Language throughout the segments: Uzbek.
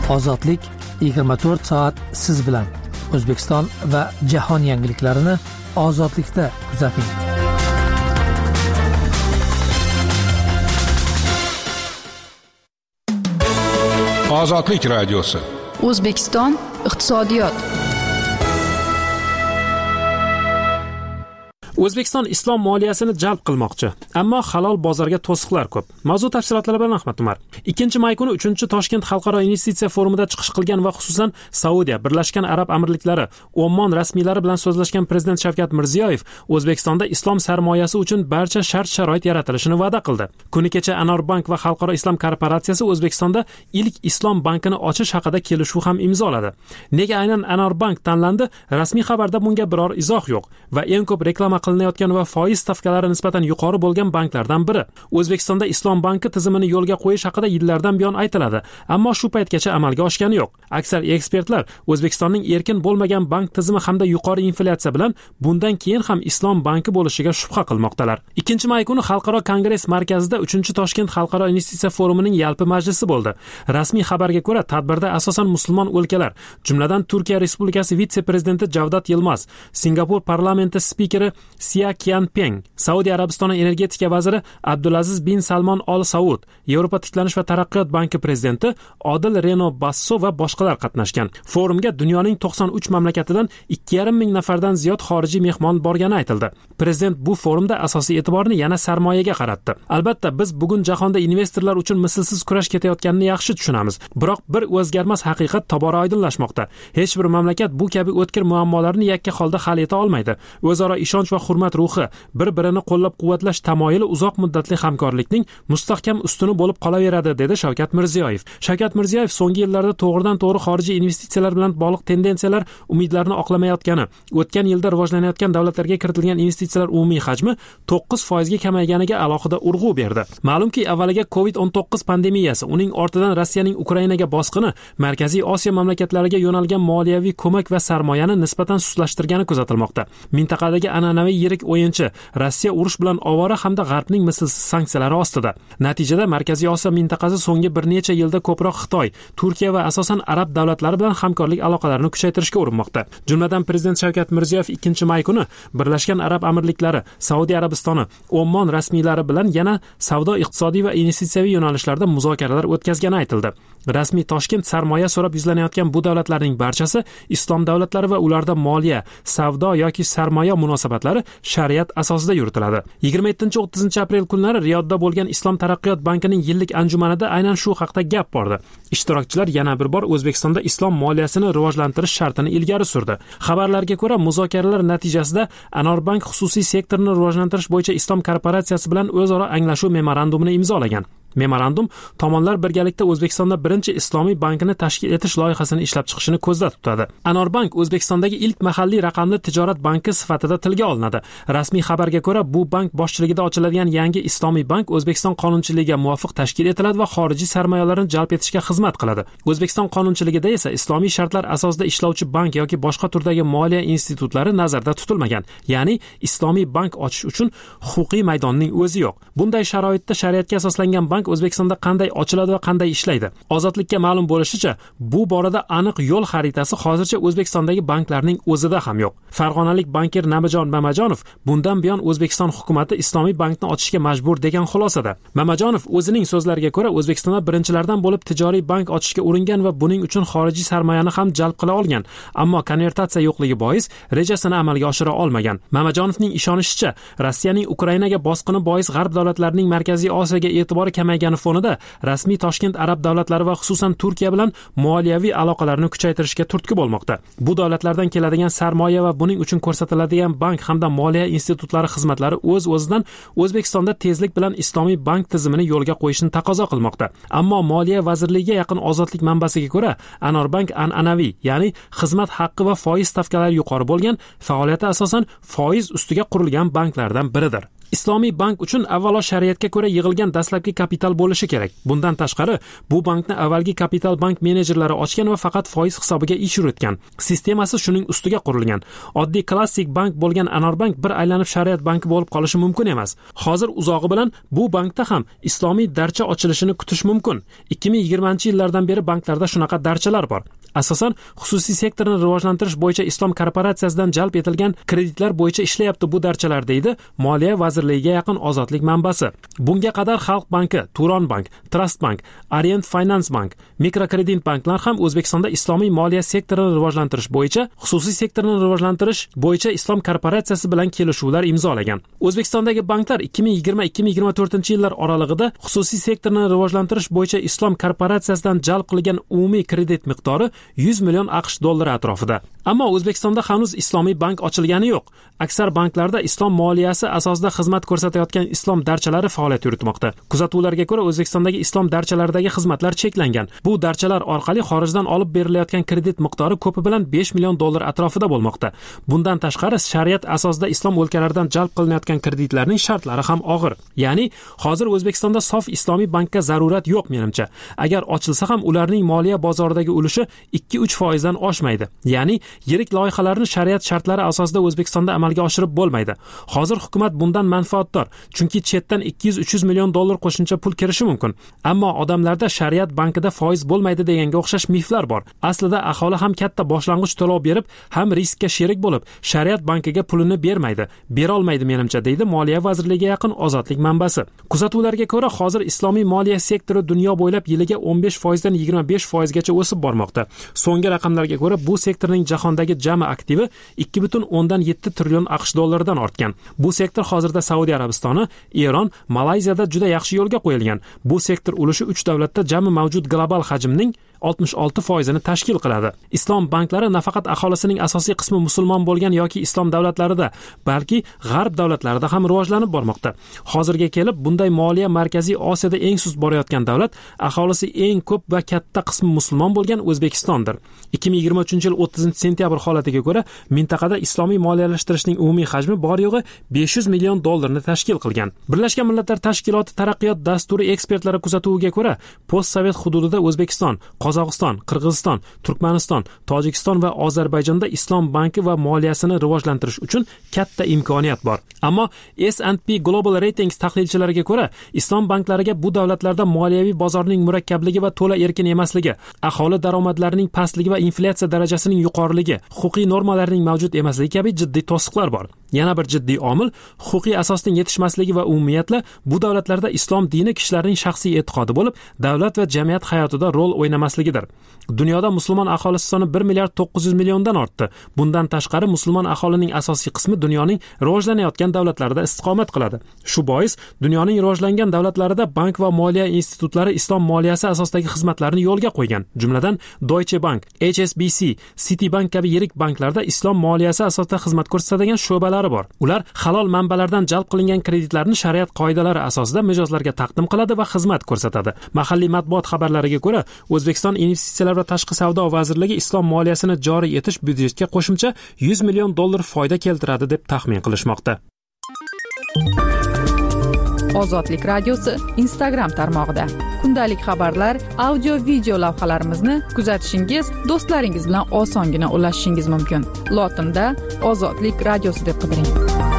Ozodlik 24 soat siz bilan. O'zbekiston va jahon yangiliklarini ozodlikda kuzating. Ozodlik radiosi. O'zbekiston iqtisodiyot. O'zbekiston islom moliyasini jalb qilmoqchi, ammo halol bozorga to'siqlar ko'p. Mavzu tafsilotlari bilan Ahmad Umar. 2 may kuni 3-Toshkent xalqaro investitsiya forumida chiqish qilgan va xususan Saudiya, Birlashgan Arab Amirliklari, Ommon rasmiylari bilan so'zlashgan Prezident Shavkat Mirziyoyev O'zbekistonda islom sarmoyasi uchun barcha shart-sharoit yaratilishini va'da qildi. Kuni kecha Anorbank va Xalqaro islom korporatsiyasi O'zbekistonda ilk islom bankini ochish haqida kelishuv ham imzoladi. Nega aynan Anorbank tanlandi? Rasmiy xabarda bunga biror izoh yo'q va eng ko'p reklama qilinayotgan va foiz stavkalari nisbatan yuqori bo'lgan banklardan biri. O'zbekistonda Islom banki tizimini yo'lga qo'yish haqida yillardan buyon aytiladi, ammo shu paytgacha amalga oshgani yo'q. Aksar ekspertlar O'zbekistonning erkin bo'lmagan bank tizimi hamda yuqori inflyatsiya bilan bundan keyin ham Islom banki bo'lishiga shubha qilmoqdalar. 2 may kuni Xalqaro kongress markazida 3-Toshkent xalqaro investitsiya forumining yalpi majlisi bo'ldi. Rasmiy xabarga ko'ra, tadbirda asosan musulmon o'lkalar, jumladan Turkiya Respublikasi vitse-prezidenti Javdat Yilmaz, Singapur parlamenti spikeri Sia Qianpeng, Saudiya Arabistoni energetika vaziri Abdulaziz bin Salmon Al Saud, Yevropa tiklanish va taraqqiyot banki prezidenti Odil Reno Basso va boshqalar qatnashgan. Forumga dunyoning 93 mamlakatidan 2,5 ming nafardan ziyod xorijiy mehmon borgani aytildi. Prezident bu forumda asosiy e'tiborni yana sarmoyaga qaratdi. Albatta, biz bugun jahonda investorlar uchun mislsiz kurash ketayotganini yaxshi tushunamiz. Biroq bir o'zgarmas haqiqat tobora oydinlashmoqda. Hech bir mamlakat bu kabi o'tkir muammolarni yakka holda hal eta olmaydi. O'zaro ishonch va hurmat ruhi, bir-birini qo'llab-quvvatlash tamoyili uzoq muddatli hamkorlikning mustahkam ustuni bo'lib qolaveradi, dedi Shavkat Mirziyoyev. Shavkat Mirziyoyev so'nggi yillarda to'g'ridan-to'g'ri xorijiy investitsiyalar bilan bog'liq tendensiyalar umidlarni oqlamayotgani, o'tgan yilda rivojlanayotgan davlatlarga kiritilgan investitsiyalar umumiy hajmi 9% ga kamayganiga alohida urg'u berdi. Ma'lumki, avvaliga COVID-19 pandemiyasi, uning ortidan Rossiyaning Ukrainaga bosqini Markaziy Osiyo mamlakatlariga yo'nalgan moliyaviy ko'mak va sarmoyani nisbatan suslashtirgani kuzatilmoqda. Mintaqadagi an'anaviy yirik o'yinchi Rossiya urush bilan ovora hamda G'arbning mislsiz sanksiyalari ostida. Natijada Markaziy Osiyo mintaqasi so'nggi bir necha yilda ko'proq Xitoy, Turkiya va asosan arab davlatlari bilan hamkorlik aloqalarini kuchaytirishga urinmoqda. Jumladan Prezident Shavkat Mirziyoyev 2 may kuni Birlashgan Arab Amirliklari, Saudiya Arabistoni, Ommon rasmiylari bilan yana savdo, iqtisodiy va investitsiyaviy yo'nalishlarda muzokaralar o'tkazgani aytildi. Rasmiy Toshkent sarmoya so'rab yuzlanayotgan bu davlatlarning barchasi islom davlatlari va ularda moliya, savdo yoki sarmoya munosabatlari shariat asosida yuritiladi. 27-30 aprel kunlari Riyodda bo'lgan Islom taraqqiyot bankining yillik anjumanida aynan shu haqda gap bordi. Ishtirokchilar yana bir bor O'zbekistonda islom moliyasini rivojlantirish shartini ilgari surdi. Xabarlarga ko'ra, muzokaralar natijasida Anorbank xususiy sektorni rivojlantirish bo'yicha islom korporatsiyasi bilan o'zaro anglashuv memorandumini imzolagan. Memorandum tomonlar birgalikda O'zbekistonda birinchi islomiy bankini tashkil etish loyihasini ishlab chiqishni ko'zda tutadi. Anorbank O'zbekistondagi ilk mahalliy raqamli tijorat banki sifatida tilga olinadi. Rasmiy xabarga ko'ra, bu bank boshchiligida ochiladigan yangi islomiy bank O'zbekiston qonunchiligiga muvofiq tashkil etiladi va xorijiy sarmoyalarni jalb etishga xizmat qiladi. O'zbekiston qonunchiligida esa islomiy shartlar asosida ishlovchi bank yoki boshqa turdagi moliya institutlari nazarda tutilmagan. Ya'ni islomiy bank ochish uchun huquqiy maydonning o'zi yo'q. Bunday sharoitda shariatga asoslangan bank O'zbekistonda qanday ochiladi va qanday ishlaydi? Ozodlikka ma'lum bo'lishicha, bu borada aniq yo'l xaritasi hozircha O'zbekistondagi banklarning o'zida ham yo'q. Farg'onalik bankir Namajon Mamajonov bundan buyon O'zbekiston hukumatı islomiy bankni ochishga majbur degan xulosada. Mamajonov o'zining so'zlariga ko'ra, O'zbekistonda birinchilardan bo'lib tijoriy bank ochishga uringan va buning uchun xorijiy sarmoyani ham jalb qila olgan, ammo konvertatsiya yo'qligi bois rejasini amalga oshira olmagan. Mamajonovning ishonishicha, Rossiyaning Ukrainaga bosqini bois G'arb davlatlarining Markaziy Osiyoga e'tibori kamaygani fonida rasmiy Toshkent arab davlatlari va xususan Turkiya bilan moliyaviy aloqalarni kuchaytirishga turtki bo'lmoqda. Bu davlatlardan keladigan sarmoya va buning uchun ko'rsatiladigan bank hamda moliya institutlari xizmatlari o'z-o'zidan O'zbekistonda tezlik bilan islomiy bank tizimini yo'lga qo'yishni taqozo qilmoqda. Ammo Moliya vazirligiga yaqin Ozodlik manbasiga ko'ra, Anorbank an'anaviy, ya'ni xizmat haqqi va foiz stavkalari yuqori bo'lgan, faoliyati asosan foiz ustiga qurilgan banklardan biridir. Islomiy bank uchun avvalo shariatga ko'ra yig'ilgan dastlabki kapital bo'lishi kerak. Bundan tashqari, bu bankni avvalgi kapital bank menejerlari ochgan va faqat foiz hisobiga ish yuritgan. Sistemasi shuning ustiga qurilgan. Oddiy klassik bank bo'lgan Anorbank bir aylanib shariat banki bo'lib qolishi mumkin emas. Hozir uzog'i bilan bu bankda ham islomiy darcha ochilishini kutish mumkin. 2020-yillardan beri banklarda shunaqa darchalar bor. Asosan xususiy sektorni rivojlantirish bo'yicha Islom korporatsiyasidan jalb etilgan kreditlar bo'yicha ishlayapti bu darchalar, deydi Moliya vazirligiga yaqin Ozodlik manbasi. Bunga qadar Xalq banki, Turon bank, Trust bank, Orient Finance bank, mikrokredit banklar ham O'zbekistonda islomiy moliya sektorini rivojlantirish bo'yicha xususiy sektorni rivojlantirish bo'yicha Islom korporatsiyasi bilan kelishuvlar imzolagan. O'zbekistondagi banklar 2020-2024-yillar oralig'ida xususiy sektorni rivojlantirish bo'yicha Islom korporatsiyasidan jalb qilingan umumiy kredit miqdori 100 million AQSh dollari atrofida. Ammo O'zbekistonda hanuz islomiy bank ochilgani yo'q. Aksar banklarda islom moliyasi asosida xizmat ko'rsatayotgan islom darchalari faoliyat yuritmoqda. Kuzatuvlarga ko'ra, O'zbekistondagi islom darchalaridagi xizmatlar cheklangan. Bu darchalar orqali xorijdan olib berilayotgan kredit miqdori ko'pi bilan 5 million dollar atrofida bo'lmoqda. Bundan tashqari, shariat asosida islom o'lkalaridan jalb qilinayotgan kreditlarning shartlari ham og'ir. Ya'ni, hozir O'zbekistonda sof islomiy bankka zarurat yo'q menimcha. Agar ochilsa ham ularning moliya bozoridagi ulushi 2-3% dan oshmaydi. Ya'ni, yirik loyihalarni shariat shartlari asosida O'zbekistonda amalga oshirib bo'lmaydi. Hozir hukumat bundan manfaatdor, chunki chetdan 200-300 million dollar qo'shimcha pul kirishi mumkin. Ammo odamlarda shariat bankida foiz bo'lmaydi deganga o'xshash miflar bor. Aslida aholi ham katta boshlang'ich to'lov berib, ham riskka sherik bo'lib, shariat bankiga pulini bera olmaydi menimcha, deydi Moliya vazirligiga yaqin Ozodlik manbasi. Kuzatuvlarga ko'ra, hozir islomiy moliya sektori dunyo bo'ylab yiliga 15% dan 25% gacha o'sib bormoqda. So'nggi raqamlarga ko'ra, bu sektorning jahondagi jami aktivi 2.7 trillion AQSh dollaridan ortgan. Bu sektor hozirda Saudiya Arabistoni, Eron, Malayziyada juda yaxshi yo'lga qo'yilgan. Bu sektor ulushi 3 davlatda jami mavjud global hajmning 66% tashkil qiladi. Islom banklari nafaqat aholisining asosiy qismi musulmon bo'lgan yoki islom davlatlarida, balki g'arb davlatlarida ham rivojlanib bormoqda. Hozirga kelib bunday moliya Markaziy Osiyoda eng sust borayotgan davlat, aholisi eng ko'p va katta qismi musulmon bo'lgan O'zbekistondir. 2023-yil 30-sentyabr holatiga ko'ra, mintaqada islomiy moliyalashtirishning umumiy hajmi bor yo'g'i 500 million dollarni tashkil qilgan. Birlashgan Millatlar Tashkiloti taraqqiyot dasturi ekspertlari kuzatuviga ko'ra, postsovet hududida O'zbekiston, Qozog'iston, Qirg'iziston, Turkmaniston, Tojikiston va Ozarbayjonda islom banki va moliyasini rivojlantirish uchun katta imkoniyat bor. Ammo S&P Global Ratings tahlilchilariga ko'ra, islom banklariga bu davlatlarda moliyaviy bozorning murakkabligi va to'la erkin emasligi, aholi daromadlarining pastligi va inflyatsiya darajasining yuqoriligi, huquqiy normalarning mavjud emasligi kabi jiddiy to'siqlar bor. Yana bir jiddiy omil huquqiy asosning yetishmasligi va umumiyatla bu davlatlarda islom dini kishilarning shaxsiy e'tiqodi bo'lib, davlat va jamiyat hayotida rol o'ynamasligidir. Dunyoda musulmon aholisi soni 1.9 milliard dan ortdi. Bundan tashqari musulmon aholining asosiy qismi dunyoning rivojlanayotgan davlatlarida istiqomat qiladi. Shu bois dunyoning rivojlangan davlatlarida bank va moliya institutlari islom moliyasi asosidagi xizmatlarni yo'lga qo'ygan. Jumladan Deutsche Bank, HSBC, Citibank kabi yirik banklarda islom moliyasi asosida xizmat ko'rsatadigan sho'balari bor. Ular halol manbalardan jalb qilingan kreditlarni shariat qoidalari asosida mijozlarga taqdim qiladi va xizmat ko'rsatadi. Mahalliy matbuot xabarlariga ko'ra, O'zbekiston Investitsiyalar va tashqi savdo vazirligi islom moliyasini joriy etish byudjetga qo'shimcha 100 million dollar foyda keltiradi deb taxmin qilishmoqda. Ozodlik radiosi Instagram tarmog'ida kundalik xabarlar, audio video lavhalarimizni kuzatishingiz, do'stlaringiz bilan osongina ulashishingiz mumkin. Lotinda Ozodlik radiosi deb qidiring.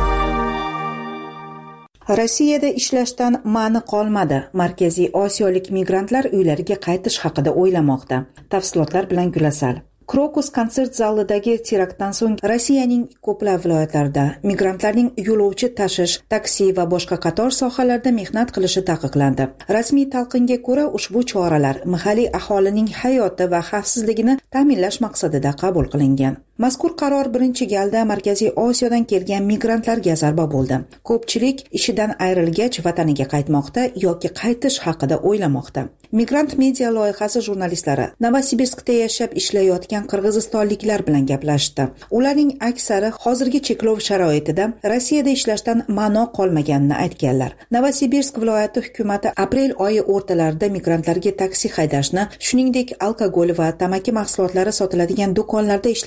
Rossiyada ishlashdan ma'ni qolmadi. Markaziy Osiyolik migrantlar uylariga qaytish haqida o'ylamoqda. Tafsilotlar bilan Gulasal. Krokus konsert zalidagi teraktdan so'ng Rossiyaning ko'plab viloyatlarida migrantlarning yo'lovchi tashish, taksi va boshqa qator sohalarda mehnat qilishi taqiqlandi. Rasmiy talqinga ko'ra, ushbu choralar mahalliy aholining hayoti va xavfsizligini ta'minlash maqsadida qabul qilingan. Mazkur qaror birinchi galda Markaziy Osiyodan kelgan migrantlarga zarba bo'ldi. Ko'pchilik ishidan ayrilgach vataniga qaytmoqda yoki qaytish haqida o'ylamoqda. Migrant media loyihasi jurnalistlari Novosibirskda yashab ishlayotgan qirg'izistonliklar bilan gaplashdi. Ularning aksari hozirgi cheklov sharoitida Rossiyada ishlashdan ma'no qolmaganini aytganlar. Novosibirsk viloyati hukumati aprel oyi o'rtalarida migrantlarga taksi haydashni, shuningdek alkogol va tamaki mahsulotlari sotiladigan do'konlarda ishlashni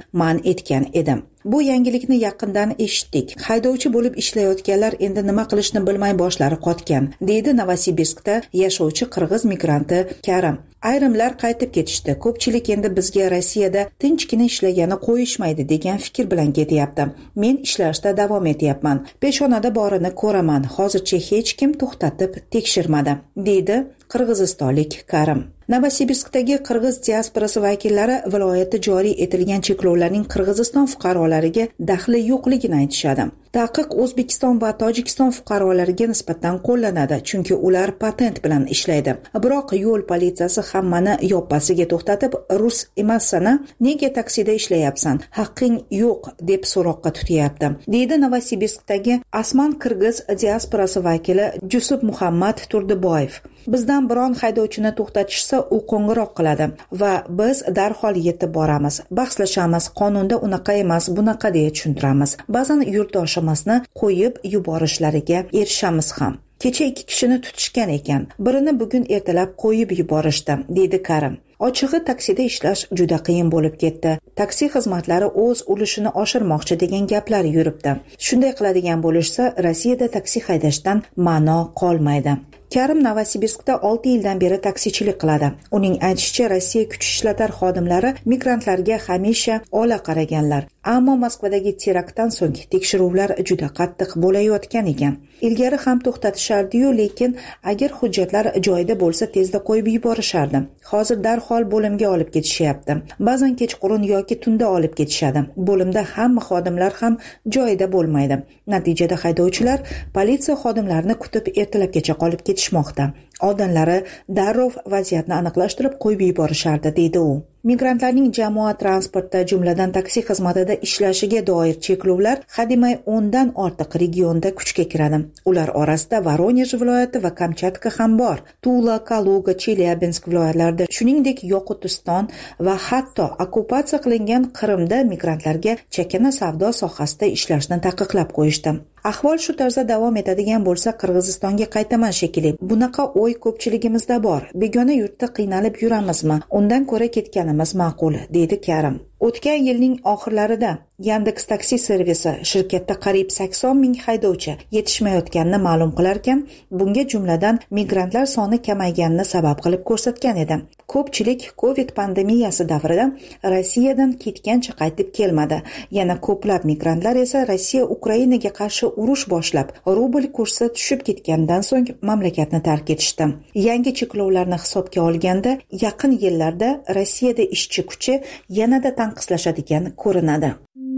man etgan edim. Bu yangilikni yaqindan eshitdik. Haydovchi bo'lib ishlayotganlar endi nima qilishni bilmay boshlari qotgan, deydi Novosibirskda yashovchi qirg'iz migranti Karim. Ayrimlar qaytib ketishdi. Ko'pchilik endi bizga Rossiyada tinchgina ishlagani qo'yishmaydi degan fikr bilan ketyapti. Men ishlashda davom etyapman. Peshonada borini ko'raman. Hozircha hech kim to'xtatib tekshirmadi, deydi qirg'izistonlik Karim. Novosibirskdagi qirg'iz diasporasi vakillari viloyatda joriy etilgan cheklovlarning Qirg'iziston fuqarolariga daxli yo'qligini aytishadi. Taqiq O'zbekiston va Tojikiston fuqarolariga nisbatan qo'llanadi, chunki ular patent bilan ishlaydi. Biroq yo'l politsiyasi hammani yoppasiga to'xtatib, rus emassana, nega taksida ishlayapsan? Haqqing yo'q deb so'roqqa tutyapti, deydi Novosibirskdagi Asman qirg'iz diasporasi vakili Jusuf Muhammad Turdiboyev. Bizdan biron haydovchini to'xtatishsa, u qo'ng'iroq qiladi va biz darhol yetib boramiz, bahslashamiz, qonunda unaqa emas, bunaqa deya tushuntiramiz. Ba'zan yurtdoshimizni qo'yib yuborishlariga erishamiz ham. Kecha 2 kishini tutishgan ekan. Birini bugun ertalab qo'yib yuborishdi, deydi Karim. Ochig'i taksida ishlash juda qiyin bo'lib ketdi. Taksi xizmatlari o'z ulushini oshirmoqchi degan gaplar yuribdi. Shunday qiladigan bo'lishsa, Rossiyada taksi haydashdan ma'no qolmaydi. Karim Novosibirskda 6 yildan beri taksichilik qiladi. Uning aytishicha, Rossiya kuch ishlatar xodimlari migrantlarga hamisha ola qaraganlar. Ammo Moskvadagi teraktdan so'ng tekshiruvlar juda qattiq bo'layotgan ekan. Ilgari ham to'xtatishardi-yu, lekin agar hujjatlar joyida bo'lsa tezda qo'yib yuborishardi. Hozir darhol bo'limga olib ketishyapti. Ba'zan kechqurun yoki tunda olib ketishadi. Bo'limda hamma xodimlar ham joyida bo'lmaydi. Natijada haydovchilar politsiya xodimlarini kutib ertalabgacha qolib ketishmoqda. Oldinlari darrov vaziyatni aniqlashtirib qo'yib yuborishardi, deydi u. Migrantlarning jamoat transportda, jumladan taksi xizmatida ishlashiga doir cheklovlar hademay 10 dan ortiq regionda kuchga kiradi. Ular orasida Voronej viloyati va Kamchatka ham bor. Tula, Kaluga, Chelyabinsk viloyatlarida, shuningdek Yoqutiston va hatto okkupatsiya qilingan Qrimda migrantlarga chakana savdo sohasida ishlashni taqiqlab qo'yishdi. Ahvol shu tarzda davom etadigan bo'lsa, Qirg'izistonga qaytaman shekilli. Bunaqa o'y ko'pchiligimizda bor. Begona yurtda qiynalib yuramizmi? Undan ko'ra ketganimiz ma'qul, deydi Karim. O'tgan yilning oxirlarida Yandex taksi servisi shirkatda qariyb 80 ming haydovchi yetishmayotganini ma'lum qilarkan, bunga jumladan migrantlar soni kamayganini sabab qilib ko'rsatgan edi. Ko'pchilik Covid pandemiyasi davrida Rossiyadan ketgancha qaytib kelmadi. Yana ko'plab migrantlar esa Rossiya Ukrainaga qarshi urush boshlab, rubl kursi tushib ketgandan so'ng mamlakatni tark etishdi. Yangi cheklovlarni hisobga olganda, yaqin yillarda Rossiyada ishchi kuchi yanada tanqislashadigan ko'rinadi.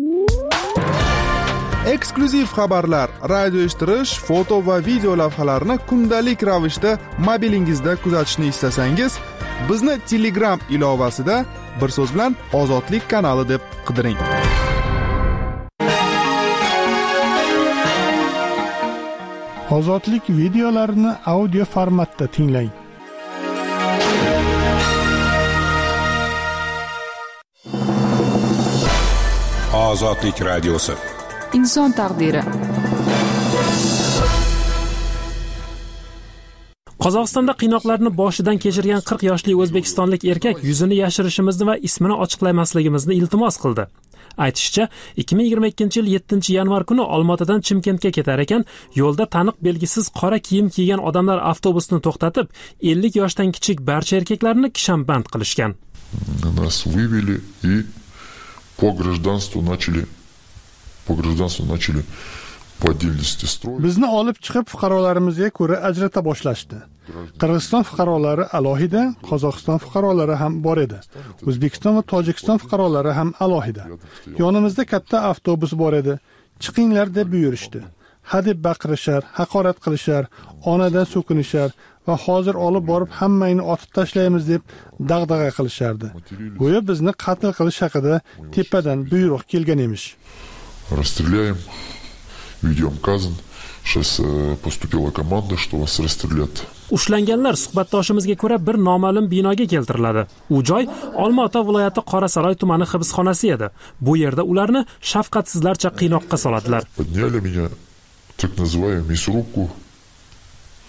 Eksklyuziv xabarlar, radio eshittirish, foto va video lavhalarni kundalik ravishda mobilingizda kuzatishni istasangiz, bizni Telegram ilovasida bir so'z bilan Ozodlik kanali deb qidiring. Ozodlik videolarini audio formatda tinglang. Ozodlik radiosi. Inson taqdiri. Qozog'istonda qiynoqlarni boshidan kechirgan 40 yoshli o'zbekistonlik erkak yuzini yashirishimizni va ismini ochiqlamasligimizni iltimos qildi. Aytishicha, 2022 yil 7-yanvar kuni Olmaotadan Chimkentga ketar ekan, yo'lda taniq belgisiz qora kiyim kiygan odamlar avtobusni to'xtatib, 50 yoshdan kichik barcha erkaklarni kishamband qilishgan. Нас вывели и по гражданству начали по отдельности строить. Bizni olib chiqib fuqarolarimizga ko'ra ajrata boshlashdi. Qirg'iziston fuqarolari alohida, Qozog'iston fuqarolari ham bor edi. O'zbekiston va Tojikiston fuqarolari ham alohida. Yonimizda katta avtobus bor edi. Chiqinglar deb buyurishdi. Hadeb baqirishar, haqorat qilishar, onadan so'kinishar va hozir olib borib hammangni otib tashlaymiz deb dag'dag'a qilishardi. Go'yo bizni qatl qilish haqida tepadan buyruq kelgan emish. Расстреляем, ведем казнь. Сейчас поступила команда, что вас расстрелят. Ushlanganlar suhbatdoshimizga ko'ra bir noma'lum binoga keltiriladi. U joy Olmaota viloyati Qorasaroy tumani hibsxonasi edi. Bu yerda ularni shafqatsizlarcha qiynoqqa soladilar. Подняли меня, так называемую мясорубку.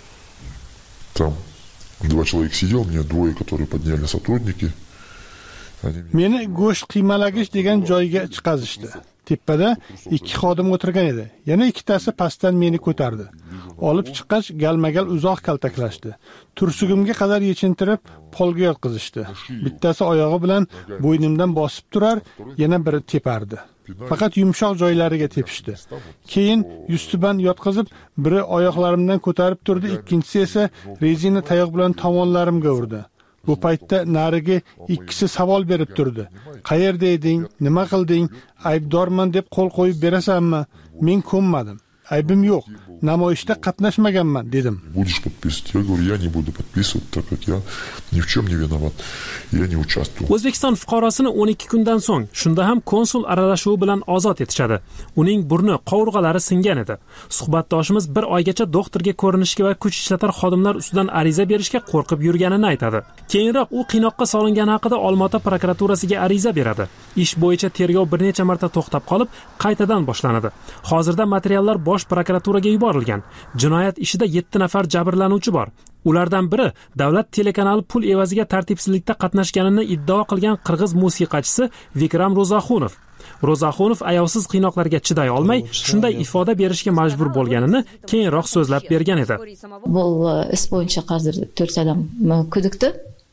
Там 2 человека сидел, мне 2, которые подняли сотрудники. Meni go'sht qiymalagich degan joyga chiqazishdi. Tepada 2 xodim o'tirgan edi. Yana ikkitasi pastdan meni ko'tardi. Olib chiqqach, galmagal uzoq kaltaklashdi. Tursugimga qadar yechintirib, polga yotqizishdi. Bittasi oyog'i bilan bo'ynimdan bosib turar, yana biri tepardi. Faqat yumshoq joylariga tepishdi. Keyin yustiban yotqizib, biri oyoqlarimdan ko'tarib turdi, ikkinchisi esa rezina tayoq bilan tomonlarimga urdi. Bu paytda narigi ikkisi savol berib turdi. Qayerda eding? Nima qilding? Aybdorman deb qo'l qo'yib berasanmi? Men ko'nmadim. Aybim yo'q. Namoyishda qatnashmaganman dedim. Будешь подписывать? Я говорю, я не буду подписывать, так как я ни в чем не виноват. Я не участвовал. O'zbekiston fuqarosini 12 kundan so'ng shunda ham konsul aralashuvi bilan ozod etishadi. Uning burni, qovurg'alari singan edi. Suhbatdoshimiz bir oygacha doktorga ko'rinishga va kuch ishlatar xodimlar ustidan ariza berishga qo'rqib yurganini aytadi. Keyinroq u qiynoqqa solingani haqida Olmaota prokuraturasiga ariza beradi. Ish bo'yicha tergov bir necha marta to'xtab qolib, qaytadan boshlanadi. Hozirda materiallar bosh prokuraturaga yuborilgan. Jinoyat ishida 7 nafar jabrlanuvchi bor. Ulardan biri davlat telekanali pul evaziga tartibsizlikda qatnashganini iddao qilgan qirg'iz musiqachisi Vikram Ro'zaxunov. Ro'zaxunov ayovsiz qiynoqlarga chiday olmay, shunday ifoda berishga majbur bo'lganini keyinroq so'zlab bergan edi. Bu ish bo'yicha hozir 4 odam kudikdi.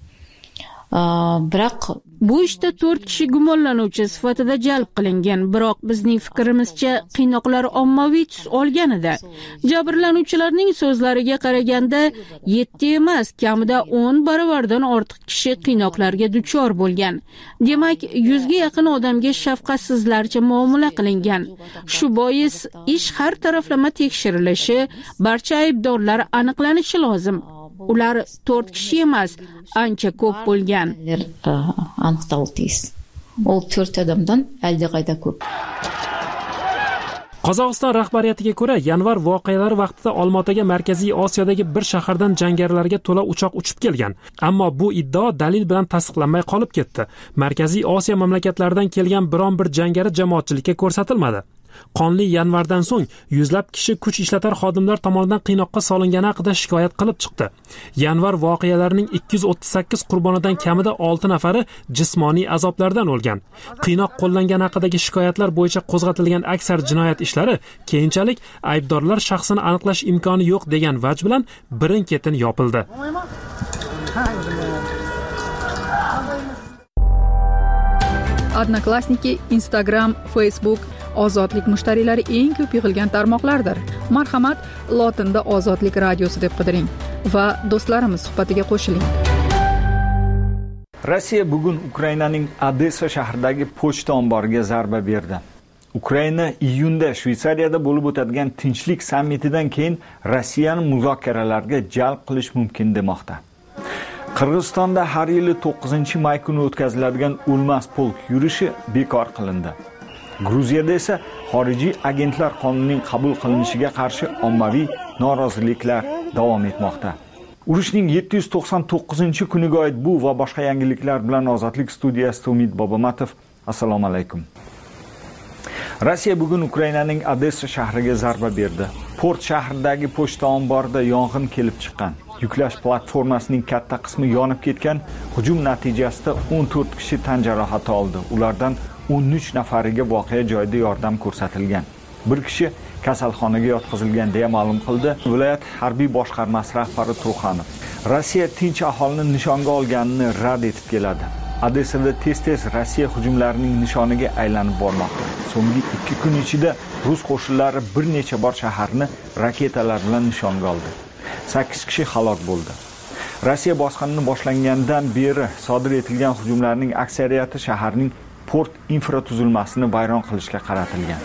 Biroq bu ishda 4 kishi gumonlanuvchi sifatida jalb qilingan, biroq bizning fikrimizcha qiynoqlar ommaviy tus olganida. Jabrlanuvchilarning so'zlariga qaraganda 7 emas, kamida 10 baravardan ortiq kishi qiynoqlarga duchor bo'lgan. Demak, 100 ga yaqin odamga shafqatsizlarcha muomala qilingan. Shu bois ish har taraflama tekshirilishi, barcha aybdorlar aniqlanishi lozim. Ular 4 kishi emas, ancha ko'p bo'lgan. Aniqtaltis. Ol 4 odamdan aldig'ayda ko'p. Qozog'iston rahbariyatiga ko'ra, yanvar voqealari vaqtida Olmaotaga Markaziy Osiyodagi bir shahardan jangarilarga to'la uchoq uchib kelgan. Ammo bu iddao dalil bilan tasdiqlanmay qolib ketdi. Markaziy Osiyo mamlakatlaridan kelgan biron bir jangari jamoatchilikka ko'rsatilmadi. Qonli yanvardan so'ng yuzlab kishi kuch ishlatar xodimlar tomonidan qiynoqqa solingani haqida shikoyat qilib chiqdi. Yanvar voqealarining 238 qurbonidan kamida 6 nafari jismoniy azoblardan o'lgan. Qiynoq qo'llangani haqidagi shikoyatlar bo'yicha qo'zg'atilgan aksar jinoyat ishlari keyinchalik aybdorlar shaxsini aniqlash imkoni yo'q degan vaj bilan birin-ketin yopildi. Odnoklassniki, Instagram, Facebook ozodlik mushtariylari eng ko'p yig'ilgan tarmoqlardir. Marhamat, lotinda Ozodlik radiosi deb qidiring va do'stlarimiz suhbatiga qo'shiling. Rossiya bugun Ukrainaning Odessa shahridagi pochta omboriga zarba berdi. Ukraina iyunda Shveysariyada bo'lib o'tadigan tinchlik sammitidan keyin Rossiyani muzokaralarga jalb qilish mumkin demoqda. Qirg'izistonda har yili 9-may kuni o'tkaziladigan o'lmas polk yurishi bekor qilindi. Gruziyada esa xorijiy agentlar qonunining qabul qilinishiga qarshi ommaviy noroziliklar davom etmoqda. Urushning 799-kuniga oid bu va boshqa yangiliklar bilan Ozodlik studiyasida Umid Bobomatov. Assalomu alaykum. Rossiya bugun Ukrainaning Odessa shahriga zarba berdi. Port shahridagi pochta omborida yong'in kelib chiqqan. Yuklash platformasining katta qismi yonib ketgan. Hujum natijasida 14 kishi tan jarohati oldi. Ulardan 13 nafariga voqea joyida yordam ko'rsatilgan. Bir kishi kasalxonaga yotqizilgan deya ma'lum qildi viloyat harbiy boshqarmasi rahbari Truxanov. Rossiya tinch aholini nishonga olganini rad etib keladi. Odessada tez-tez Rossiya hujumlarining nishoniga aylanib bormoqda. So'nggi 2 kun ichida rus qo'shinlari bir necha bor shaharni raketalar bilan nishonga oldi. 8 kishi halok bo'ldi. Rossiya bosqinini boshlangandan beri sodir etilgan hujumlarning aksariyati shaharning port infratuzilmasini vayron qilishga qaratilgan.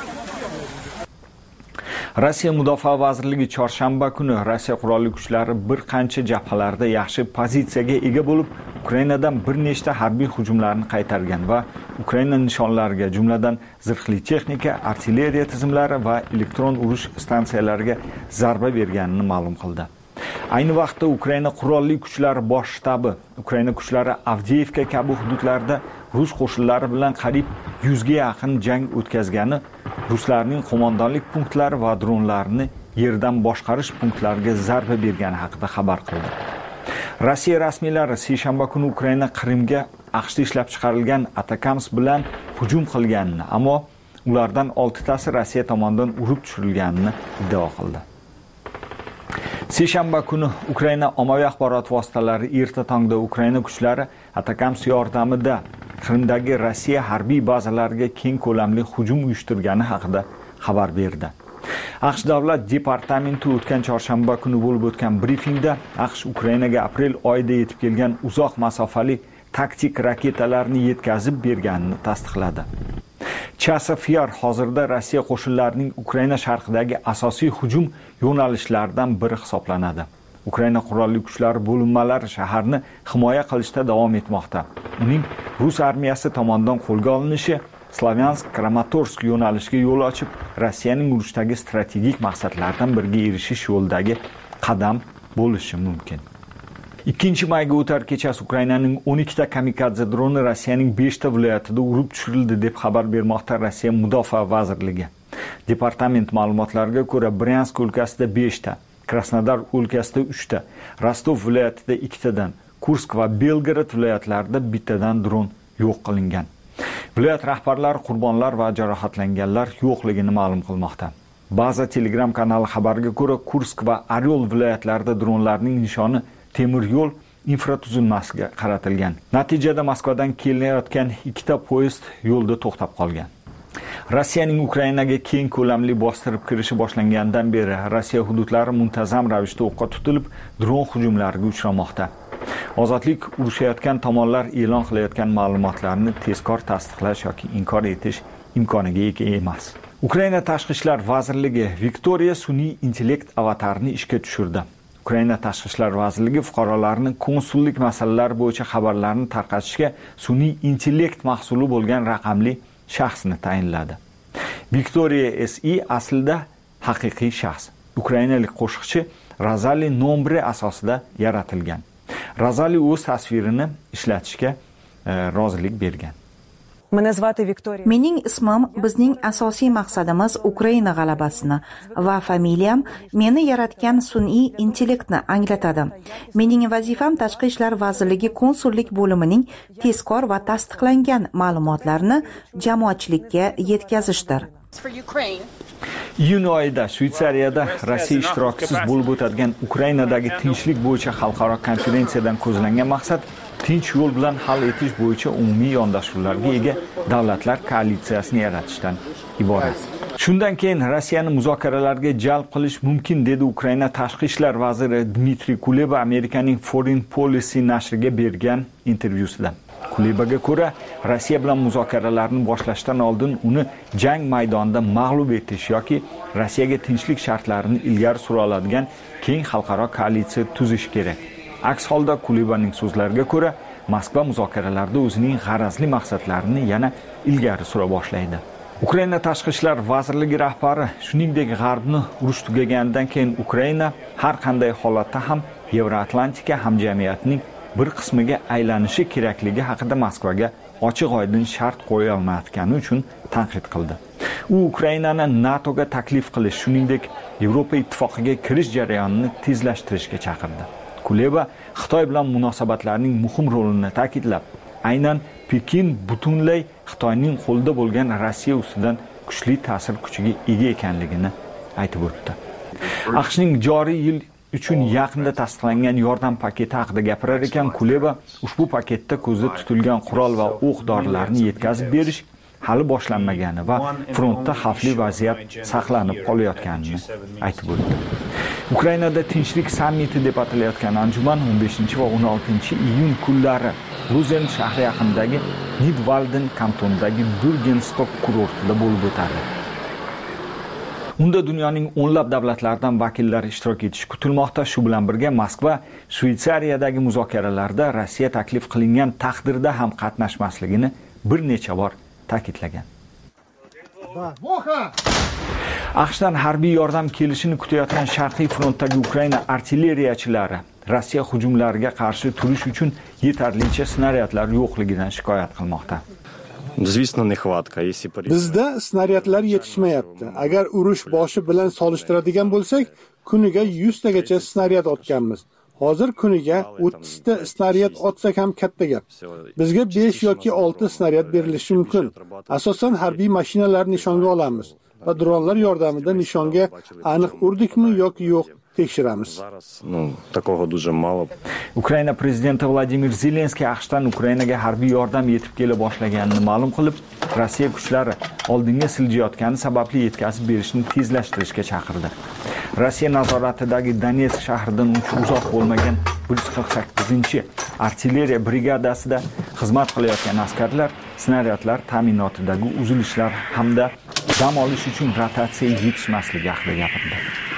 Rossiya Mudofaa vazirligi chorshanba kuni Rossiya qurolli kuchlari bir qancha jabhalarda yaxshi pozitsiyaga ega bo'lib, Ukrainadan bir nechta harbiy hujumlarni qaytargan va Ukraina nishonlariga, jumladan zirhli texnika, artilleriya tizimlari va elektron urush stansiyalariga zarba berganini ma'lum qildi. Ayni vaqtda Ukraina qurolli kuchlari bosh shtabi Ukraina kuchlari Avdiivka kabi hududlarda rus qo'shinlari bilan qariyb 100 ga yaqin jang o'tkazgani, ruslarning qo'mondonlik punktlari va dronlarni yerdan boshqarish punktlariga zarba bergani haqida xabar qildi. Rossiya rasmiylari seshanba kuni Ukraina Qrimga AQShda ishlab chiqarilgan Atacams bilan hujum qilganini, ammo ulardan 6 tasi Rossiya tomonidan urib tushirilganini iddao qildi. Seshanba kuni Ukraina ommaviy axborot vositalari erta tongda Ukraina kuchlari Atacams yordamida Qrimdagi Rossiya harbiy bazalariga keng ko'lamli hujum uyushtirgani haqida xabar berdi. AQSh davlat departamenti o'tgan chorshanba kuni bo'lib o'tgan brifingda AQSh Ukrainaga aprel oyida yetib kelgan uzoq masofali taktik raketalarni yetkazib berganini tasdiqladi. Chasafyar hozirda Rossiya qo'shinlarining Ukraina sharqidagi asosiy hujum yo'nalishlaridan biri hisoblanadi. Ukraina qurolli kuchlari bo'linmalari shaharni himoya qilishda davom etmoqda. Uning Rus armiyasi tomonidan qo'lga olinishi Slavyansk-Kramatorsk yo'nalishiga yo'l ochib, Rossiyaning urushdagi strategik maqsadlaridan biriga erishish yo'lidagi qadam bo'lishi mumkin. 2-mayga o'tar kechasi Ukrainaning 12 ta kamikadze droni Rossiyaning 5 ta viloyatida urib tushirildi deb xabar bermoqda Rossiya Mudofaa vazirligi. Departament ma'lumotlariga ko'ra, Bryansk o'lkasida 5 ta, Krasnodar o'lkasida 3 ta, Rostov viloyatida 2 tadan, Kursk va Belgorod viloyatlarida 1 tadan dron yo'q qilingan. Viloyat rahbarlari qurbonlar va jarohatlanganlar yo'qligini ma'lum qilmoqda. Baza Telegram kanali xabariga ko'ra, Kursk va Oryol viloyatlarida dronlarning nishoni temir yo'l infratuzilmasiga qaratilgan. Natijada Moskvadan kelayotgan 2 ta poyezd yo'lda to'xtab qolgan. Rossiyaning Ukrainaga keng ko'lamli bostirib kirishi boshlangandan beri Rossiya hududlari muntazam ravishda o'qqa tutilib, dron hujumlariga uchramoqda. Ozodlik urushayotgan tomonlar e'lon qilayotgan ma'lumotlarni tezkor tasdiqlash yoki inkor etish imkoniga ega emas. Ukraina Tashqi ishlar vazirligi Viktoriya sun'iy intellekt avatarini ishga tushirdi. Ukraina Tashqi ishlar vazirligi fuqarolarning konsullik masalalari bo'yicha xabarlarni tarqatishga sun'iy intellekt mahsuli bo'lgan raqamli shaxsni tayinladi. Viktoriya SI aslida haqiqiy shaxs. Ukrainalik qo'shiqchi Razali Nombre asosida yaratilgan. Razali o'z tasvirini ishlatishga rozilik bergan. Mening ismim bizning asosiy maqsadimiz Ukraina g'alabasini va familiyam meni yaratgan sun'iy intellektni anglatadi. Mening vazifam Tashqi ishlar vazirligi konsullik bo'limining tezkor va tasdiqlangan ma'lumotlarini jamoatchilikka yetkazishdir. Iyun oyida Shvetsariyada Rossiya ishtirokisiz bo'lib o'tadigan Ukrainadagi tinchlik bo'yicha xalqaro konferensiyadan ko'zlangan maqsad tinch yo'l bilan hal etish bo'yicha umumiy yondashuvlarga ega davlatlar koalitsiyasini yaratishdan iborat. Shundan keyin Rossiyani muzokaralarga jalb qilish mumkin dedi Ukraina tashqi ishlar vaziri Dmitriy Kuleba Amerikaning Foreign Policy nashriga bergan intervyusida. Kulebaga ko'ra, Rossiya bilan muzokaralarni boshlashdan oldin uni jang maydonida mag'lub etish yoki Rossiyaga tinchlik shartlarini ilgari sura oladigan keng xalqaro koalitsiya tuzish kerak. Aks holda Kulebaning so'zlariga ko'ra, Moskva muzokaralarda o'zining g'arazli maqsadlarini yana ilgari sura boshlaydi. Ukraina tashqi ishlar vazirligi rahbari shuningdek G'arbni urush tugaganidan keyin Ukraina har qanday holatda ham Yevroatlantika hamjamiyatining bir qismiga aylanishi kerakligi haqida Moskvaga ochiq-oydin shart qo'ya olmayotgani uchun tanqid qildi. U Ukrainani NATOga taklif qilish, shuningdek Yevropa ittifoqiga kirish jarayonini tezlashtirishga chaqirdi. Kuleba Xitoy bilan munosabatlarning muhim rolini ta'kidlab, aynan Pekin butunlay Xitoyning qo'lida bo'lgan Rossiya ustidan kuchli ta'sir kuchiga ega ekanligini aytib o'tdi. AQShning joriy yil uchun yaqinda tasdiqlangan yordam paketi haqida gapirar ekan, Kuleba ushbu paketda ko'zda tutilgan qurol va o'q-dorilarni yetkazib berish hali boshlanmagani va frontda xavfli vaziyat saqlanib qolayotganini aytib o'tdi. Ukrainada tinchlik sammiti deb atalayotgan anjuman 15 va 16 iyun kunlari Luzen shahri yaqinidagi Nidwalden kantonidagi Burgenstok kurortida bo'lib o'tadi. Unda dunyoning o'nlab davlatlaridan vakillar ishtirok etishi kutilmoqda. Shu bilan birga Moskva Shvetsariyadagi muzokaralarda Rossiya taklif qilingan taqdirda ham qatnashmasligini bir necha bor ta'kidlagan. AQShdan harbiy yordam kelishini kutayotgan Sharqiy frontdagi Ukraina artilleriyachilari Rossiya hujumlariga qarshi turish uchun yetarlicha snaryadlar yo'qligidan shikoyat qilmoqda. Bizda snaryadlar yetishmayapti. Agar urush boshi bilan solishtiradigan bo'lsak, kuniga 100 tagacha snaryad otganmiz. Hozir kuniga 30 ta snaryad otsak ham katta gap. Bizga 5 yoki 6 snaryad berilishi mumkin. Asosan harbiy mashinalar nishonga olamiz va dronlar yordamida nishonga aniq urdikmi yoki yo'q tekshiramiz. Ukraina prezidenti Vladimir Zelenskiy AQShdan Ukrainaga harbiy yordam yetib kela boshlaganini ma'lum qilib, Rossiya kuchlari oldinga siljayotgani sababli yetkazib berishni tezlashtirishga chaqirdi. Rossiya nazoratidagi Donetsk shahridan uncha uzoq bo'lmagan 148-artilleriya brigadasida xizmat qilayotgan askarlar snaryadlar ta'minotidagi uzilishlar hamda dam olish uchun rotatsiya yetishmasligi haqida gapirdi.